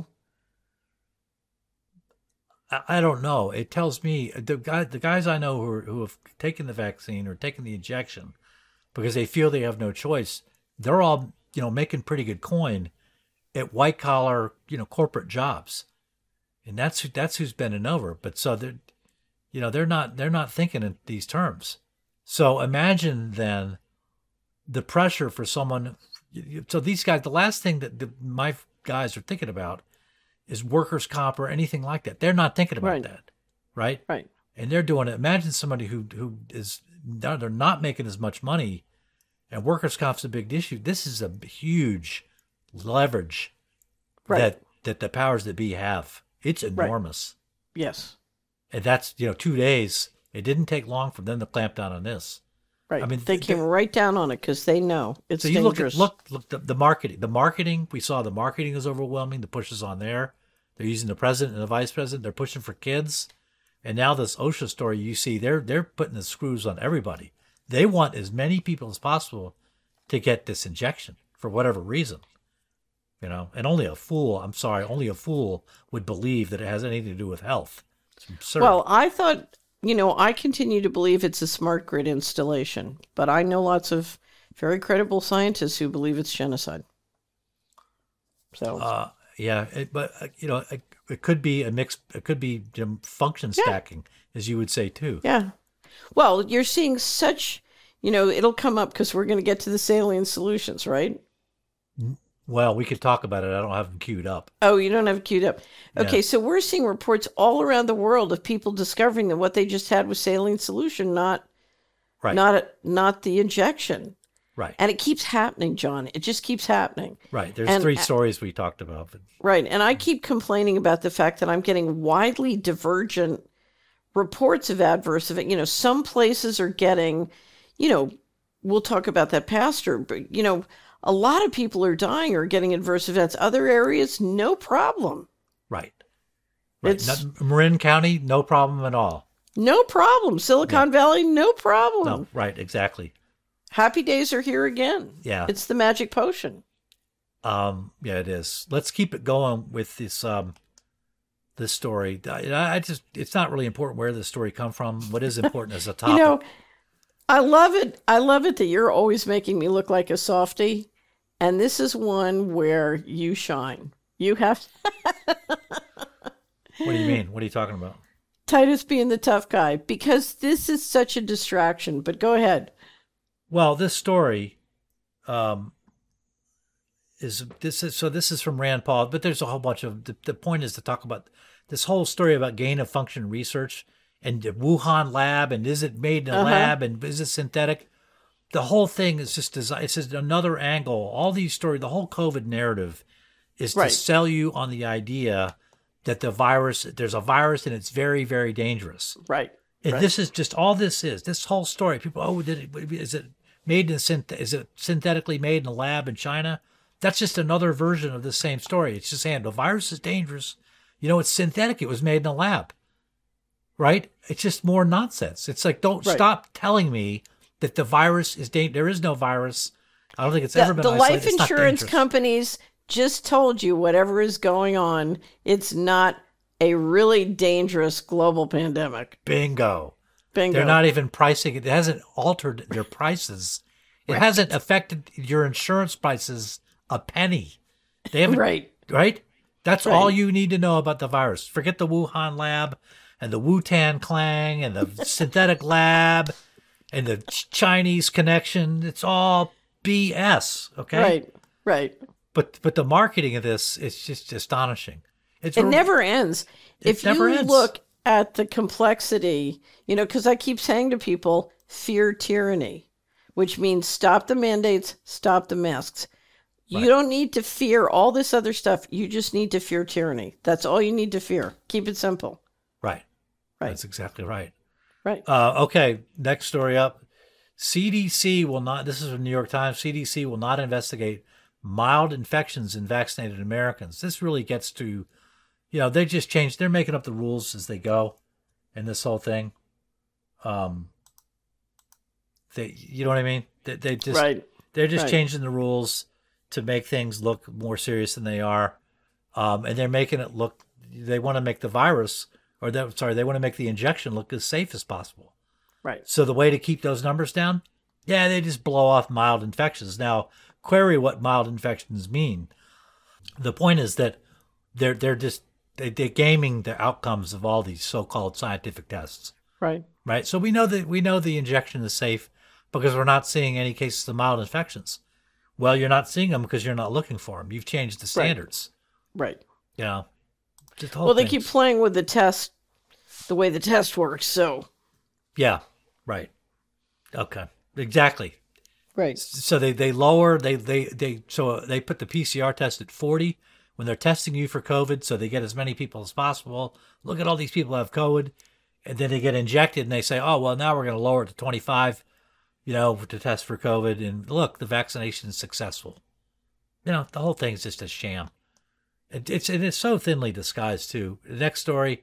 I don't know. It tells me the guys I know who have taken the vaccine or taken the injection because they feel they have no choice. They're all, making pretty good coin at white collar, corporate jobs. And that's who's bending over. But so they're not thinking in these terms. So imagine then the pressure for someone So these guys, the last thing that my guys are thinking about is workers' comp or anything like that. They're not thinking about that, right? Right. And they're doing it. Imagine somebody who is, they're not making as much money, and workers' comp's a big issue. This is a huge leverage that the powers that be have. It's enormous. Right. Yes. And that's, 2 days. It didn't take long for them to clamp down on this. Right. I mean, they came right down on it because they know it's so you dangerous. Look the marketing. The marketing, we saw the marketing is overwhelming. The push is on there. They're using the president and the vice president. They're pushing for kids. And now this OSHA story, you see, they're putting the screws on everybody. They want as many people as possible to get this injection for whatever reason. And only a fool would believe that it has anything to do with health. It's absurd. Well, I thought, I continue to believe it's a smart grid installation, but I know lots of very credible scientists who believe it's genocide. So, it could be a mix. It could be function stacking, as you would say too. Yeah. Well, you're seeing such, it'll come up because we're going to get to the salient solutions, right? Well, we could talk about it. I don't have them queued up. Oh, you don't have it queued up. Okay, so we're seeing reports all around the world of people discovering that what they just had was saline solution, not the injection. Right. And it keeps happening, John. It just keeps happening. Right. There's 3 stories we talked about. Right. And I keep complaining about the fact that I'm getting widely divergent reports of adverse events. Some places are getting, we'll talk about that pastor, but, a lot of people are dying or getting adverse events. Other areas, no problem. Right. Marin County, no problem at all. No problem. Silicon Valley, no problem. No, right, exactly. Happy days are here again. Yeah. It's the magic potion. Yeah, it is. Let's keep it going with this this story. It's not really important where the story come from. What is important is the topic. I love it. I love it that you're always making me look like a softie. And this is one where you shine. You have. What do you mean? What are you talking about? Titus being the tough guy, because this is such a distraction. But go ahead. Well, this story is from Rand Paul, but there's a whole bunch of the point is to talk about this whole story about gain of function research and the Wuhan lab, and is it made in a lab, and is it synthetic? The whole thing is just designed. It's just another angle. All these stories, the whole COVID narrative, is to sell you on the idea that there's a virus and it's very, very dangerous. Right. And this is just all this is. This whole story. People, is it made is it synthetically made in a lab in China? That's just another version of the same story. It's just saying the virus is dangerous. It's synthetic. It was made in a lab. Right? It's just more nonsense. It's like, don't stop telling me that the virus is dangerous. There is no virus. I don't think it's ever been isolated. The life insurance companies just told you whatever is going on, it's not a really dangerous global pandemic. Bingo. They're not even pricing it. It hasn't altered their prices. It hasn't affected your insurance prices a penny. They haven't. Right? That's all you need to know about the virus. Forget the Wuhan lab and the Wu-Tan Clan and the synthetic lab and the Chinese connection. It's all BS, okay? Right. But the marketing of this is just astonishing. It never ends. If you look at the complexity, because I keep saying to people, fear tyranny, which means stop the mandates, stop the masks. You don't need to fear all this other stuff. You just need to fear tyranny. That's all you need to fear. Keep it simple. Right. That's exactly right. Right. Okay, next story up. CDC will not, this is from the New York Times, CDC will not investigate mild infections in vaccinated Americans. This really gets to, they just changed, they're making up the rules as they go in this whole thing. You know what I mean? They just, they're just changing the rules to make things look more serious than they are. And they're making it look, they want to make the virus, they want to make the injection look as safe as possible. Right. So the way to keep those numbers down, they just blow off mild infections. Now, query what mild infections mean. The point is that they're gaming the outcomes of all these so-called scientific tests. Right. So we know the injection is safe because we're not seeing any cases of mild infections. Well, you're not seeing them because you're not looking for them. You've changed the Right. standards. Right. You know, just the whole Well, they thing. keep playing with the test, the way the test works. So. Yeah. Right. Okay. Exactly. Right. So they lower so they put the PCR test at 40 when they're testing you for COVID, so they get as many people as possible. Look at all these people who have COVID, and then they get injected, and they say, oh well, now we're going to lower it to 25, to test for COVID, and look, the vaccination is successful. The whole thing is just a sham. It's so thinly disguised too. The next story.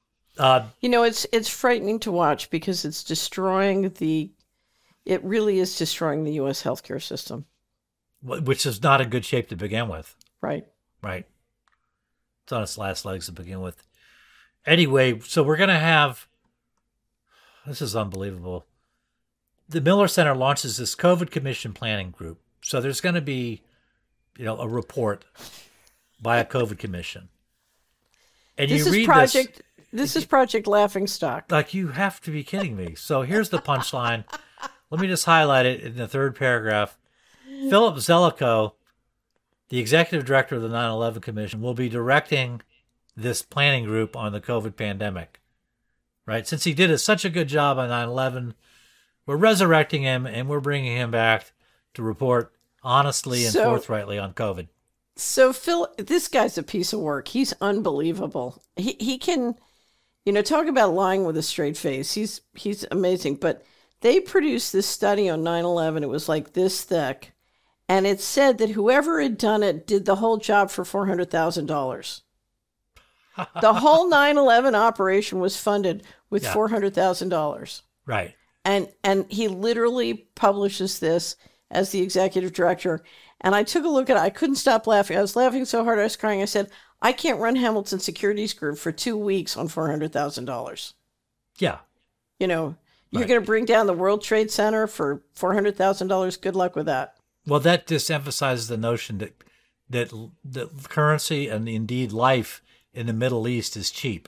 It's frightening to watch because it's destroying it really is destroying the U.S. healthcare system. Which is not in good shape to begin with. Right. Right. It's on its last legs to begin with. Anyway, so we're going to have, this is unbelievable. The Miller Center launches this COVID Commission Planning Group. So there's going to be, a report by a COVID commission. And This you is read Project. This is Project Laughingstock. like, you have to be kidding me. So here's the punchline. Let me just highlight it in the third paragraph. Philip Zelikow, the executive director of the 9/11 Commission, will be directing this planning group on the COVID pandemic. Right? Since he did such a good job on 9/11, we're resurrecting him and we're bringing him back to report honestly and forthrightly on COVID. So Phil, this guy's a piece of work. He's unbelievable. He can, talk about lying with a straight face. He's amazing. But they produced this study on 9/11. It was like this thick. And it said that whoever had done it did the whole job for $400,000. The whole 9/11 operation was funded with $400,000. Right. And he literally publishes this as the executive director. And I took a look at it. I couldn't stop laughing. I was laughing so hard I was crying. I said, I can't run Hamilton Securities Group for 2 weeks on $400,000. Yeah. You're going to bring down the World Trade Center for $400,000. Good luck with that. Well, that just emphasizes the notion that the currency and indeed life in the Middle East is cheap.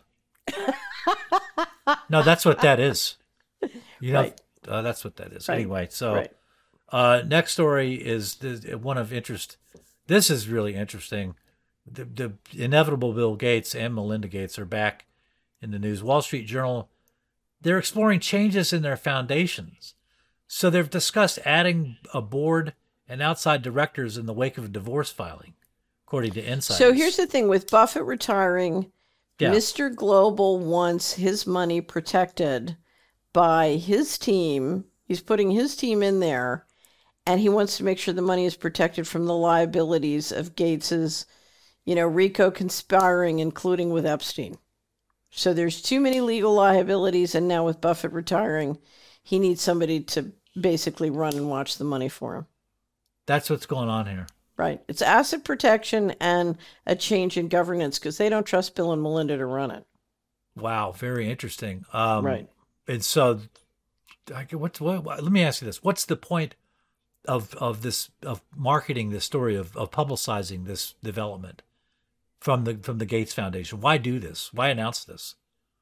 No, that's what that is. Right. That's what that is. Right. Anyway, so Right. Next story is one of interest. This is really interesting. The inevitable Bill Gates and Melinda Gates are back in the news. Wall Street Journal, they're exploring changes in their foundations. So they've discussed adding a board and outside directors in the wake of a divorce filing, according to insiders. So here's the thing with Buffett retiring, Mr. Global wants his money protected by his team. He's putting his team in there, and he wants to make sure the money is protected from the liabilities of Gates's, RICO conspiring, including with Epstein. So there's too many legal liabilities, and now with Buffett retiring, he needs somebody to basically run and watch the money for him. That's what's going on here. Right. It's asset protection and a change in governance because they don't trust Bill and Melinda to run it. Wow, very interesting. Right. And so, let me ask you this: what's the point of marketing this story of publicizing this development from the Gates Foundation? Why do this? Why announce this?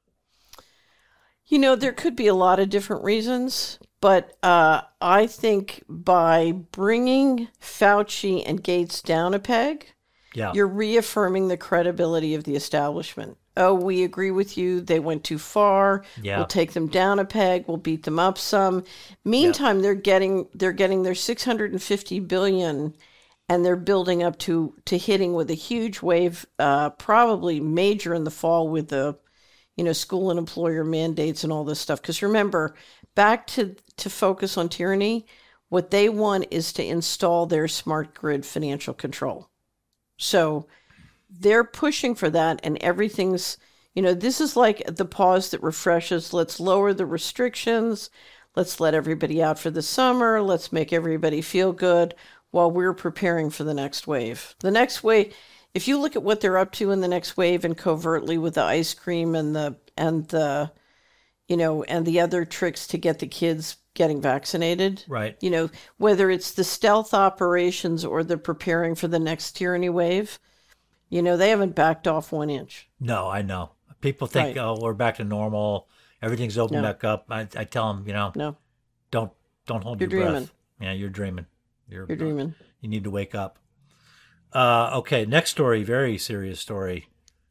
There could be a lot of different reasons, but I think by bringing Fauci and Gates down a peg, you're reaffirming the credibility of the establishment. Oh, we agree with you. They went too far. Yeah. We'll take them down a peg. We'll beat them up some. Meantime, they're getting their $650 billion, and they're building up to hitting with a huge wave, probably major in the fall with the school and employer mandates and all this stuff. Because remember, back to focus on tyranny, what they want is to install their smart grid financial control. So they're pushing for that, and everything's, this is like the pause that refreshes. Let's lower the restrictions. Let's let everybody out for the summer. Let's make everybody feel good while we're preparing for the next wave. The next wave, if you look at what they're up to in the next wave and covertly with the ice cream and the other tricks to get the kids getting vaccinated, right? Whether it's the stealth operations or the preparing for the next tyranny wave, they haven't backed off 1 inch. No, I know. People think, oh, we're back to normal. Everything's opened back up. I tell them, no, don't hold you're your dreaming. breath. Yeah, you're dreaming. You're dreaming. You need to wake up. Okay, next story, very serious story.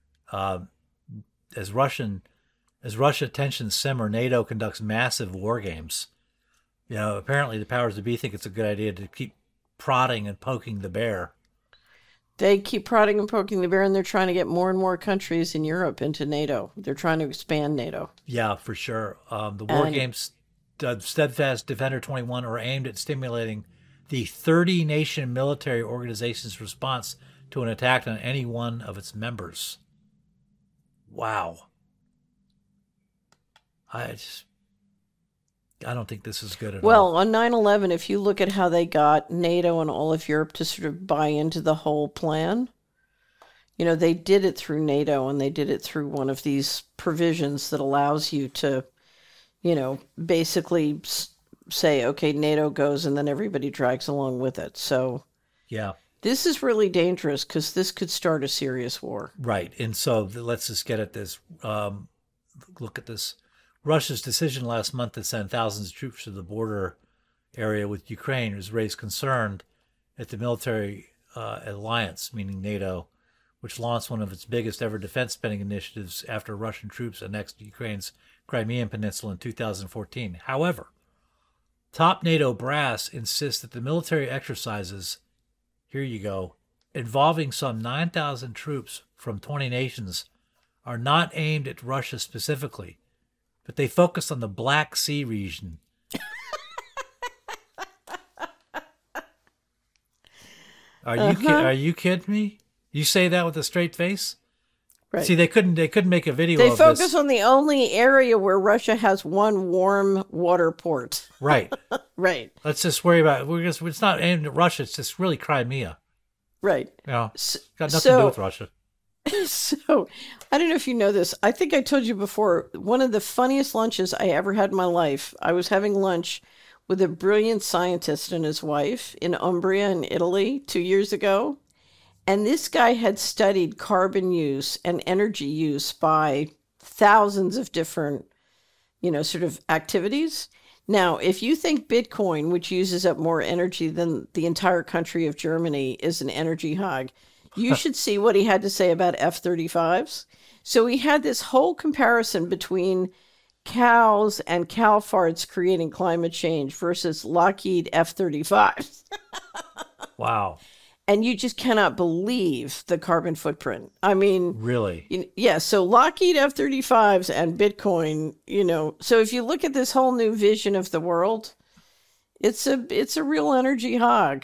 As Russia tensions simmer, NATO conducts massive war games. Apparently the powers that be think it's a good idea to keep prodding and poking the bear. They keep prodding and poking the bear, and they're trying to get more and more countries in Europe into NATO. They're trying to expand NATO. Yeah, for sure. The war games, Steadfast Defender 21, are aimed at stimulating the 30-nation military organization's response to an attack on any one of its members. Wow. I don't think this is good at all. Well, on 9/11, if you look at how they got NATO and all of Europe to sort of buy into the whole plan, they did it through NATO, and they did it through one of these provisions that allows you to, basically say, okay, NATO goes, and then everybody drags along with it. So yeah, this is really dangerous because this could start a serious war. Right. And so let's just get at this. Look at this. Russia's decision last month to send thousands of troops to the border area with Ukraine has raised concern at the military alliance, meaning NATO, which launched one of its biggest ever defense spending initiatives after Russian troops annexed Ukraine's Crimean Peninsula in 2014. However, top NATO brass insists that the military exercises, here you go, involving some 9,000 troops from 20 nations are not aimed at Russia specifically, but they focus on the Black Sea region. Are you kidding me? You say that with a straight face? Right. See, they couldn't make a video They of this. They focus on the only area where Russia has one warm water port. Right. Right. Let's just worry about it. It's not aimed at Russia. It's just really Crimea. Right. Got nothing to do with Russia. So, I don't know if you know this. I think I told you before, one of the funniest lunches I ever had in my life, I was having lunch with a brilliant scientist and his wife in Umbria in Italy 2 years ago. And this guy had studied carbon use and energy use by thousands of different, sort of activities. Now, if you think Bitcoin, which uses up more energy than the entire country of Germany, is an energy hog, you should see what he had to say about F-35s. So he had this whole comparison between cows and cow farts creating climate change versus Lockheed F-35s. Wow. And you just cannot believe the carbon footprint. I mean, really? Yeah. So Lockheed F-35s and Bitcoin, so if you look at this whole new vision of the world, it's a real energy hog.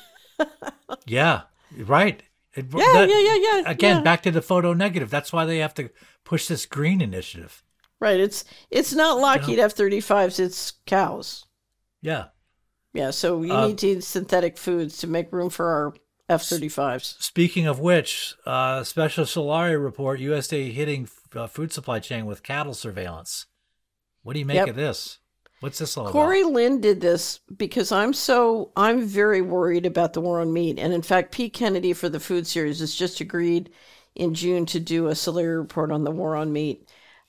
Yeah. Right. Yeah. Again, back to the photo negative. That's why they have to push this green initiative. Right. It's not Lockheed F-35s. It's cows. Yeah. Yeah. So you need to eat synthetic foods to make room for our F-35s. Speaking of which, Special Solari report, USDA hitting food supply chain with cattle surveillance. What do you make of this? What's this all Corey about? Lynn did this because I'm very worried about the war on meat. And in fact, Pete Kennedy for the Food Series has just agreed in June to do a Solari report on the war on meat.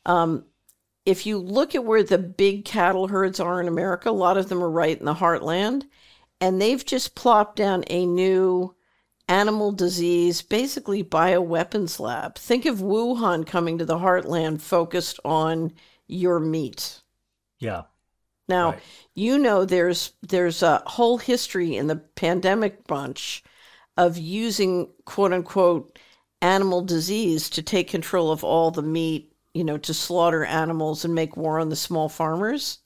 If you look at where the big cattle herds are in America, a lot of them are right in the heartland. And they've just plopped down a new animal disease, basically bioweapons lab. Think of Wuhan coming to the heartland focused on your meat. Yeah. Now, right. There's a whole history in the pandemic bunch of using quote unquote animal disease to take control of all the meat, to slaughter animals and make war on the small farmers.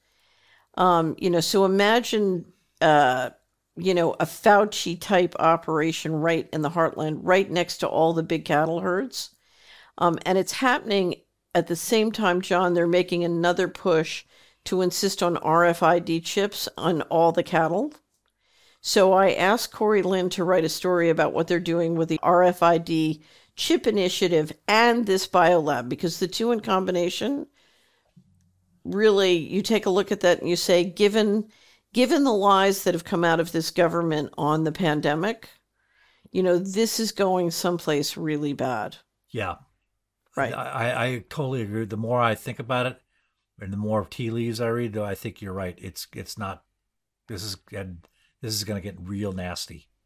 So imagine, a Fauci type operation right in the heartland, right next to all the big cattle herds. And it's happening at the same time, John, they're making another push to insist on RFID chips on all the cattle. So I asked Corey Lynn to write a story about what they're doing with the RFID chip initiative and this biolab, because the two in combination, really, you take a look at that and you say, given the lies that have come out of this government on the pandemic, this is going someplace really bad. Yeah. Right. I totally agree. The more I think about it, and the more tea leaves I read, though, I think you're right. It's not. This is going to get real nasty.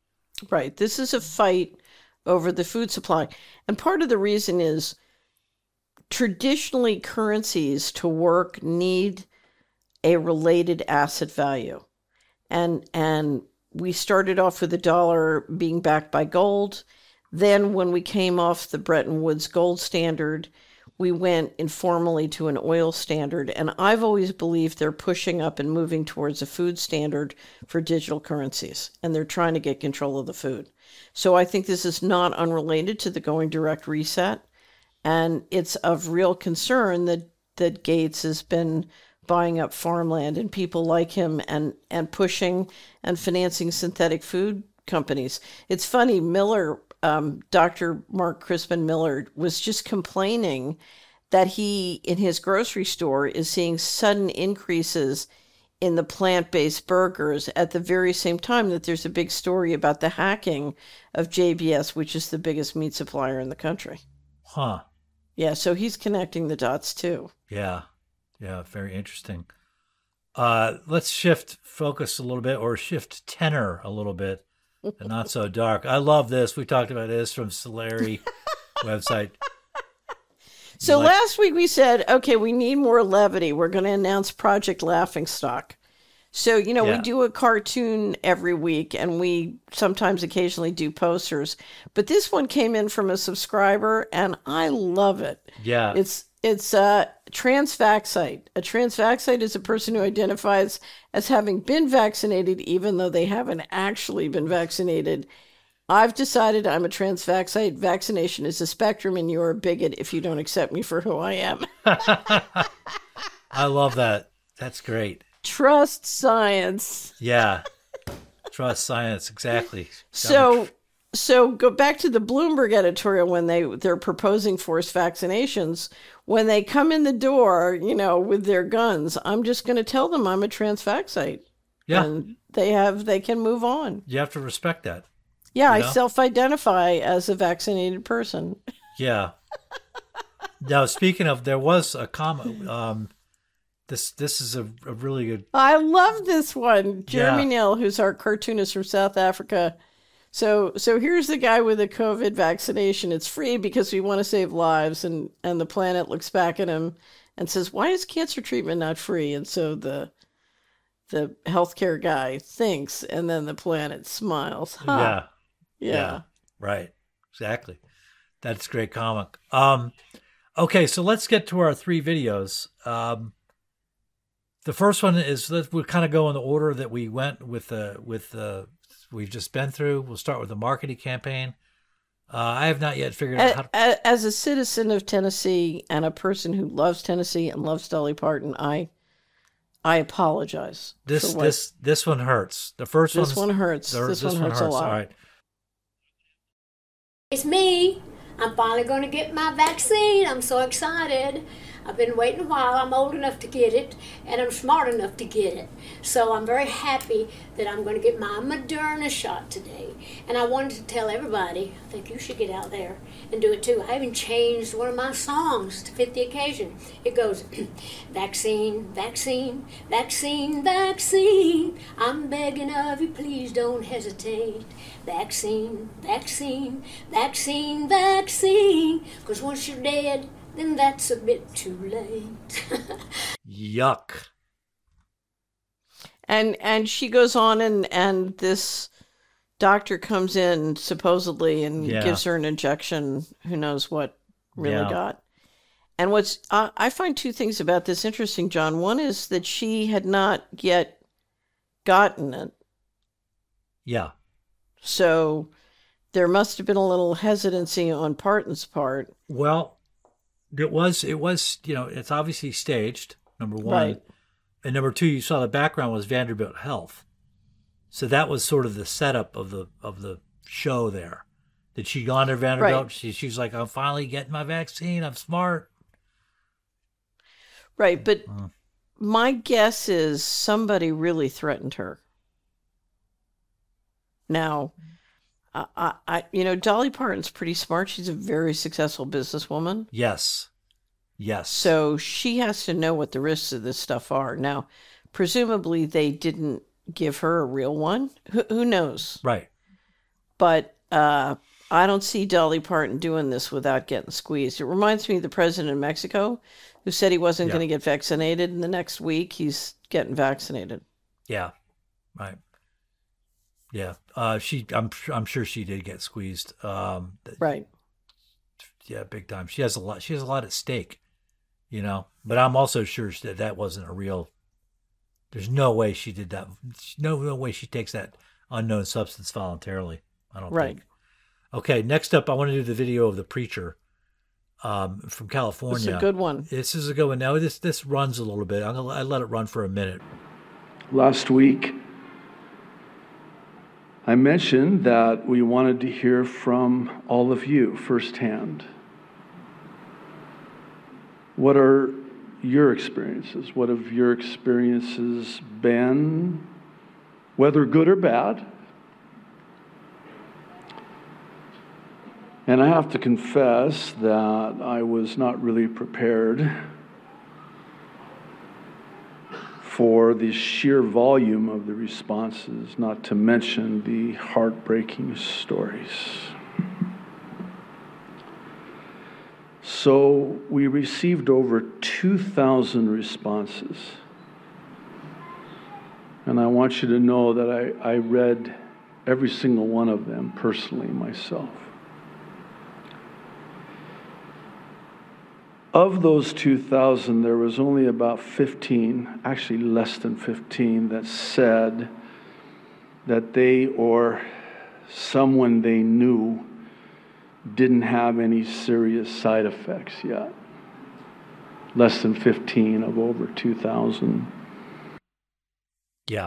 Right. This is a fight over the food supply. And part of the reason is traditionally currencies to work need a related asset value. And we started off with the dollar being backed by gold. Then when we came off the Bretton Woods gold standard, we went informally to an oil standard. And I've always believed they're pushing up and moving towards a food standard for digital currencies. And they're trying to get control of the food. So I think this is not unrelated to the going direct reset. And it's of real concern that Gates has been buying up farmland and people like him and pushing and financing synthetic food companies. It's funny, Miller, Dr. Mark Crispin Miller, was just complaining that he, in his grocery store, is seeing sudden increases in the plant-based burgers at the very same time that there's a big story about the hacking of JBS, which is the biggest meat supplier in the country. Huh. Yeah, so he's connecting the dots too. Yeah. Yeah, very interesting. Let's shift focus a little bit, or shift tenor a little bit, and not so dark. I love this. We talked about this from Solari website. So last week we said, okay, we need more levity. We're going to announce Project Laughingstock. So, we do a cartoon every week, and we sometimes occasionally do posters. But this one came in from a subscriber, and I love it. Yeah. It's a transvaxite. A transvaxite is a person who identifies as having been vaccinated, even though they haven't actually been vaccinated. I've decided I'm a transvaxite. Vaccination is a spectrum, and you're a bigot if you don't accept me for who I am. I love that. That's great. Trust science. Yeah. Trust science. Exactly. So go back to the Bloomberg editorial when they're proposing forced vaccinations. When they come in the door, with their guns, I'm just going to tell them I'm a transvaxite. Yeah. And they can move on. You have to respect that. Yeah, I self-identify as a vaccinated person. Yeah. Now, speaking of, there was a comment. This is a really good. I love this one. Jeremy Neal, who's our cartoonist from South Africa. So here's the guy with the COVID vaccination. It's free because we want to save lives. And the planet looks back at him and says, why is cancer treatment not free? And so the healthcare guy thinks, and then the planet smiles. Huh. Yeah. Right. Exactly. That's a great comic. Okay, so let's get to our 3 videos. The first one is, we'll kind of go in the order that we went with we've just been through. We'll start with the marketing campaign. I have not yet figured out how to... As a citizen of Tennessee and a person who loves Tennessee and loves Dolly Parton, I apologize. This one hurts. The first one. This one hurts. This one hurts a lot. All right. It's me. I'm finally going to get my vaccine. I'm so excited. I've been waiting a while. I'm old enough to get it, and I'm smart enough to get it. So I'm very happy that I'm going to get my Moderna shot today. And I wanted to tell everybody, I think you should get out there and do it too. I even changed one of my songs to fit the occasion. It goes, vaccine, vaccine, vaccine, vaccine. I'm begging of you, please don't hesitate. Vaccine, vaccine, vaccine, vaccine. 'Cause once you're dead, then that's a bit too late. Yuck. And she goes on, and this doctor comes in supposedly and gives her an injection. Who knows what really got. And what's I find 2 things about this interesting, John. One is that she had not yet gotten it. Yeah. So there must have been a little hesitancy on Parton's part. Well, it was, it's obviously staged, number 1. Right. And number 2, you saw the background was Vanderbilt Health. So that was sort of the setup of the show there. Did she go to Vanderbilt? Right. She's like, I'm finally getting my vaccine. I'm smart. Right. But my guess is somebody really threatened her. Now, Dolly Parton's pretty smart. She's a very successful businesswoman. Yes. So she has to know what the risks of this stuff are. Now, presumably they didn't give her a real one. Who knows? Right. But I don't see Dolly Parton doing this without getting squeezed. It reminds me of the president of Mexico who said he wasn't going to get vaccinated, and the next week he's getting vaccinated. Yeah, right. Yeah, I'm sure she did get squeezed. Right. Yeah, big time. She has a lot. She has a lot at stake, you know. But I'm also sure that wasn't a real. There's no way she did that. No way she takes that unknown substance voluntarily. I don't think. Okay, next up, I want to do the video of the preacher from California. This is a good one. This is a good one. Now, this runs a little bit. I let it run for a minute. Last week, I mentioned that we wanted to hear from all of you firsthand. What are your experiences? What have your experiences been, whether good or bad? And I have to confess that I was not really prepared for the sheer volume of the responses, not to mention the heartbreaking stories. So we received over 2,000 responses. And I want you to know that I read every single one of them personally myself. Of those 2,000, there was only about 15, actually less than 15, that said that they or someone they knew didn't have any serious side effects yet. Less than 15 of over 2,000. Yeah.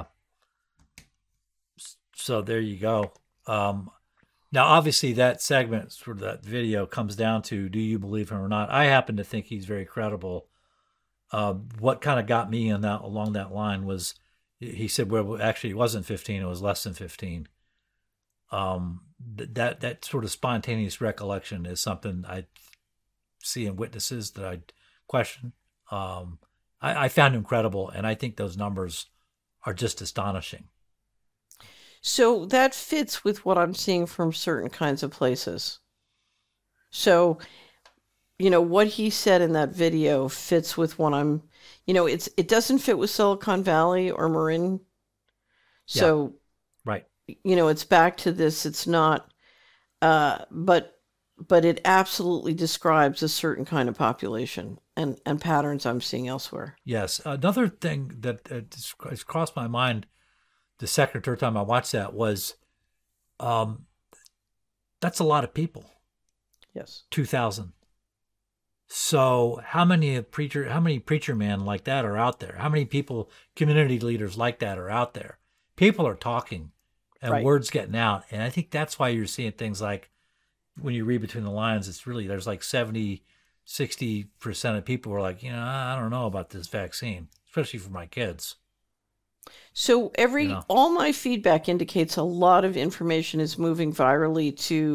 So there you go. Now, obviously, that segment, sort of that video, comes down to, do you believe him or not? I happen to think he's very credible. What kind of got me along that line was, he said, well, actually, it wasn't 15, it was less than 15. That sort of spontaneous recollection is something I see in witnesses that I question. I found him credible, and I think those numbers are just astonishing. So that fits with what I'm seeing from certain kinds of places. So, what he said in that video fits with what I'm, it doesn't fit with Silicon Valley or Marin. So, right. It's back to this. It's not, but it absolutely describes a certain kind of population and patterns I'm seeing elsewhere. Yes. Another thing that has crossed my mind the second or third time I watched that was, that's a lot of people. Yes. 2,000. So how many preacher men like that are out there? How many people, community leaders like that are out there? People are talking and words getting out. And I think that's why you're seeing things like, when you read between the lines, it's really, there's like 70, 60% of people who are like, I don't know about this vaccine, especially for my kids. So all my feedback indicates a lot of information is moving virally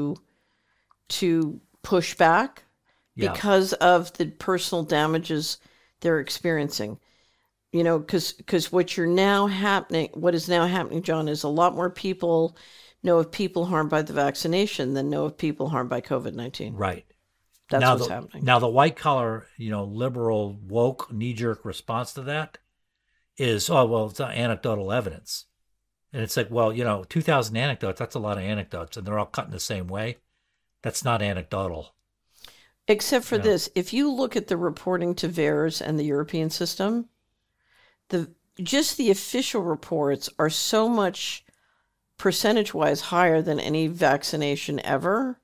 to push back because of the personal damages they're experiencing. Because what is now happening, John, is a lot more people know of people harmed by the vaccination than know of people harmed by COVID-19. Right. That's what's happening. Now the white collar, liberal, woke, knee-jerk response to that is, it's not anecdotal evidence. And it's like, 2,000 anecdotes, that's a lot of anecdotes, and they're all cut in the same way. That's not anecdotal. Except for this, if you look at the reporting to VAERS and the European system, just the official reports are so much percentage-wise higher than any vaccination ever.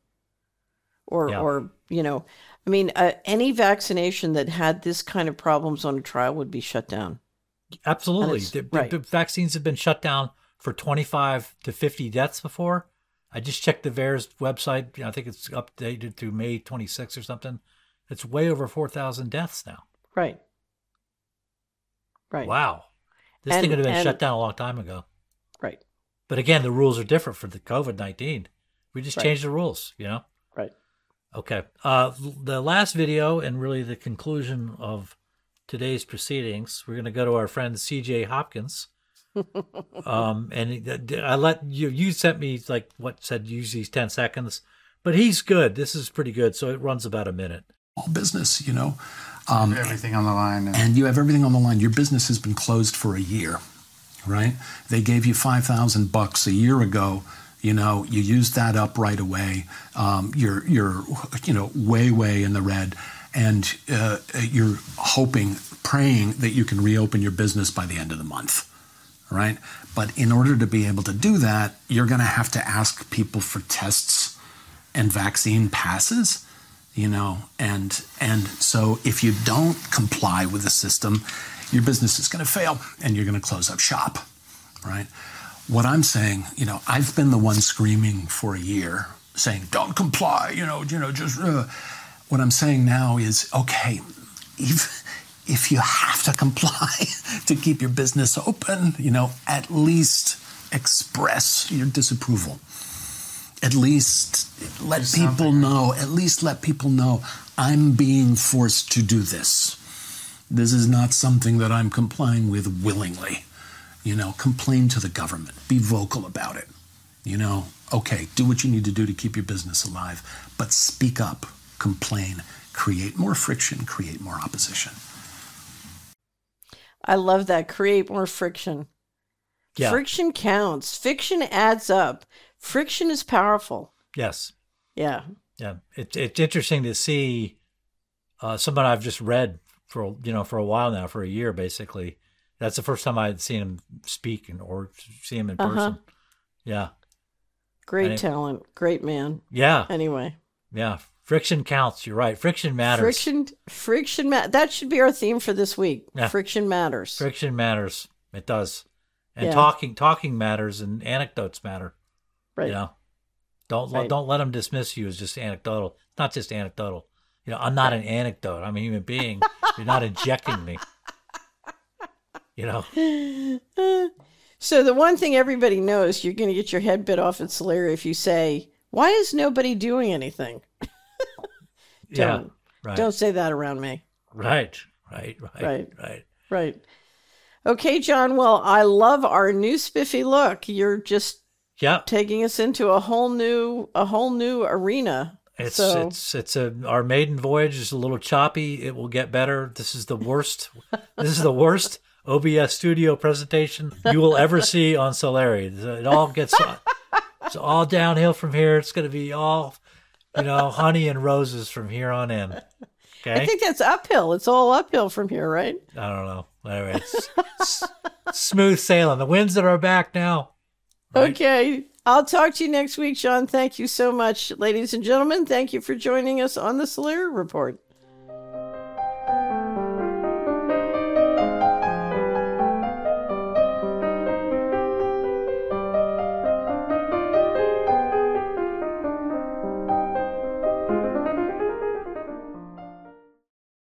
Any vaccination that had this kind of problems on a trial would be shut down. Absolutely. The vaccines have been shut down for 25 to 50 deaths before. I just checked the VAERS website. I think it's updated through May 26 or something. It's way over 4,000 deaths now. Right. Wow. This thing would have been shut down a long time ago. Right. But again, the rules are different for the COVID-19. We just changed the rules, Right. Okay. The last video and really the conclusion of today's proceedings, we're going to go to our friend C.J. Hopkins, And I let you sent me like what said use these 10 seconds, but he's good. This is pretty good. So it runs about a minute. Business, you know. Everything on the line. And you have everything on the line. Your business has been closed for a year, right? They gave you $5,000 a year ago. You know, you used that up right away. You're way in the red, and you're hoping, praying that you can reopen your business by the end of the month, right? But in order to be able to do that, you're going to have to ask people for tests and vaccine passes. You know, and so if you don't comply with the system, your business is going to fail and you're going to close up shop, right? What I'm saying, you know, I've been the one screaming for a year saying, don't comply, what I'm saying now is, okay, if you have to comply to keep your business open, you know, at least express your disapproval. At least let people know I'm being forced to do this. This is not something that I'm complying with willingly. You know, complain to the government. Be vocal about it. You know, okay, do what you need to do to keep your business alive, but speak up, complain, create more friction, create more opposition. I love that. Create more friction. Yeah. Friction counts. Friction adds up. Friction is powerful. Yes. Yeah. Yeah. It's interesting to see someone I've just read for a while now, for a year basically. That's the first time I had seen him speak or see him in person. Yeah. Great talent. Great man. Yeah. Anyway. Yeah. Friction counts. You're right. Friction matters. Friction that should be our theme for this week. Yeah. Friction matters. Friction matters. It does. And talking matters, and anecdotes matter. Right. You know, don't let them dismiss you as just anecdotal. Not just anecdotal. You know, I'm not an anecdote. I'm a human being. You're not injecting me. You know. So the one thing everybody knows, you're going to get your head bit off at Solera if you say, "Why is nobody doing anything?" Don't say that around me. Right. Okay, John. Well, I love our new spiffy look. You're just taking us into a whole new arena. Our maiden voyage is a little choppy. It will get better. This is the worst. This is the worst OBS studio presentation you will ever see on Solari. It's all downhill from here. It's going to be all, honey and roses from here on in. Okay. I think that's uphill. It's all uphill from here, right? I don't know. Anyway, it's smooth sailing. The winds at our back now. Right? Okay. I'll talk to you next week, John. Thank you so much, ladies and gentlemen. Thank you for joining us on the Solera Report.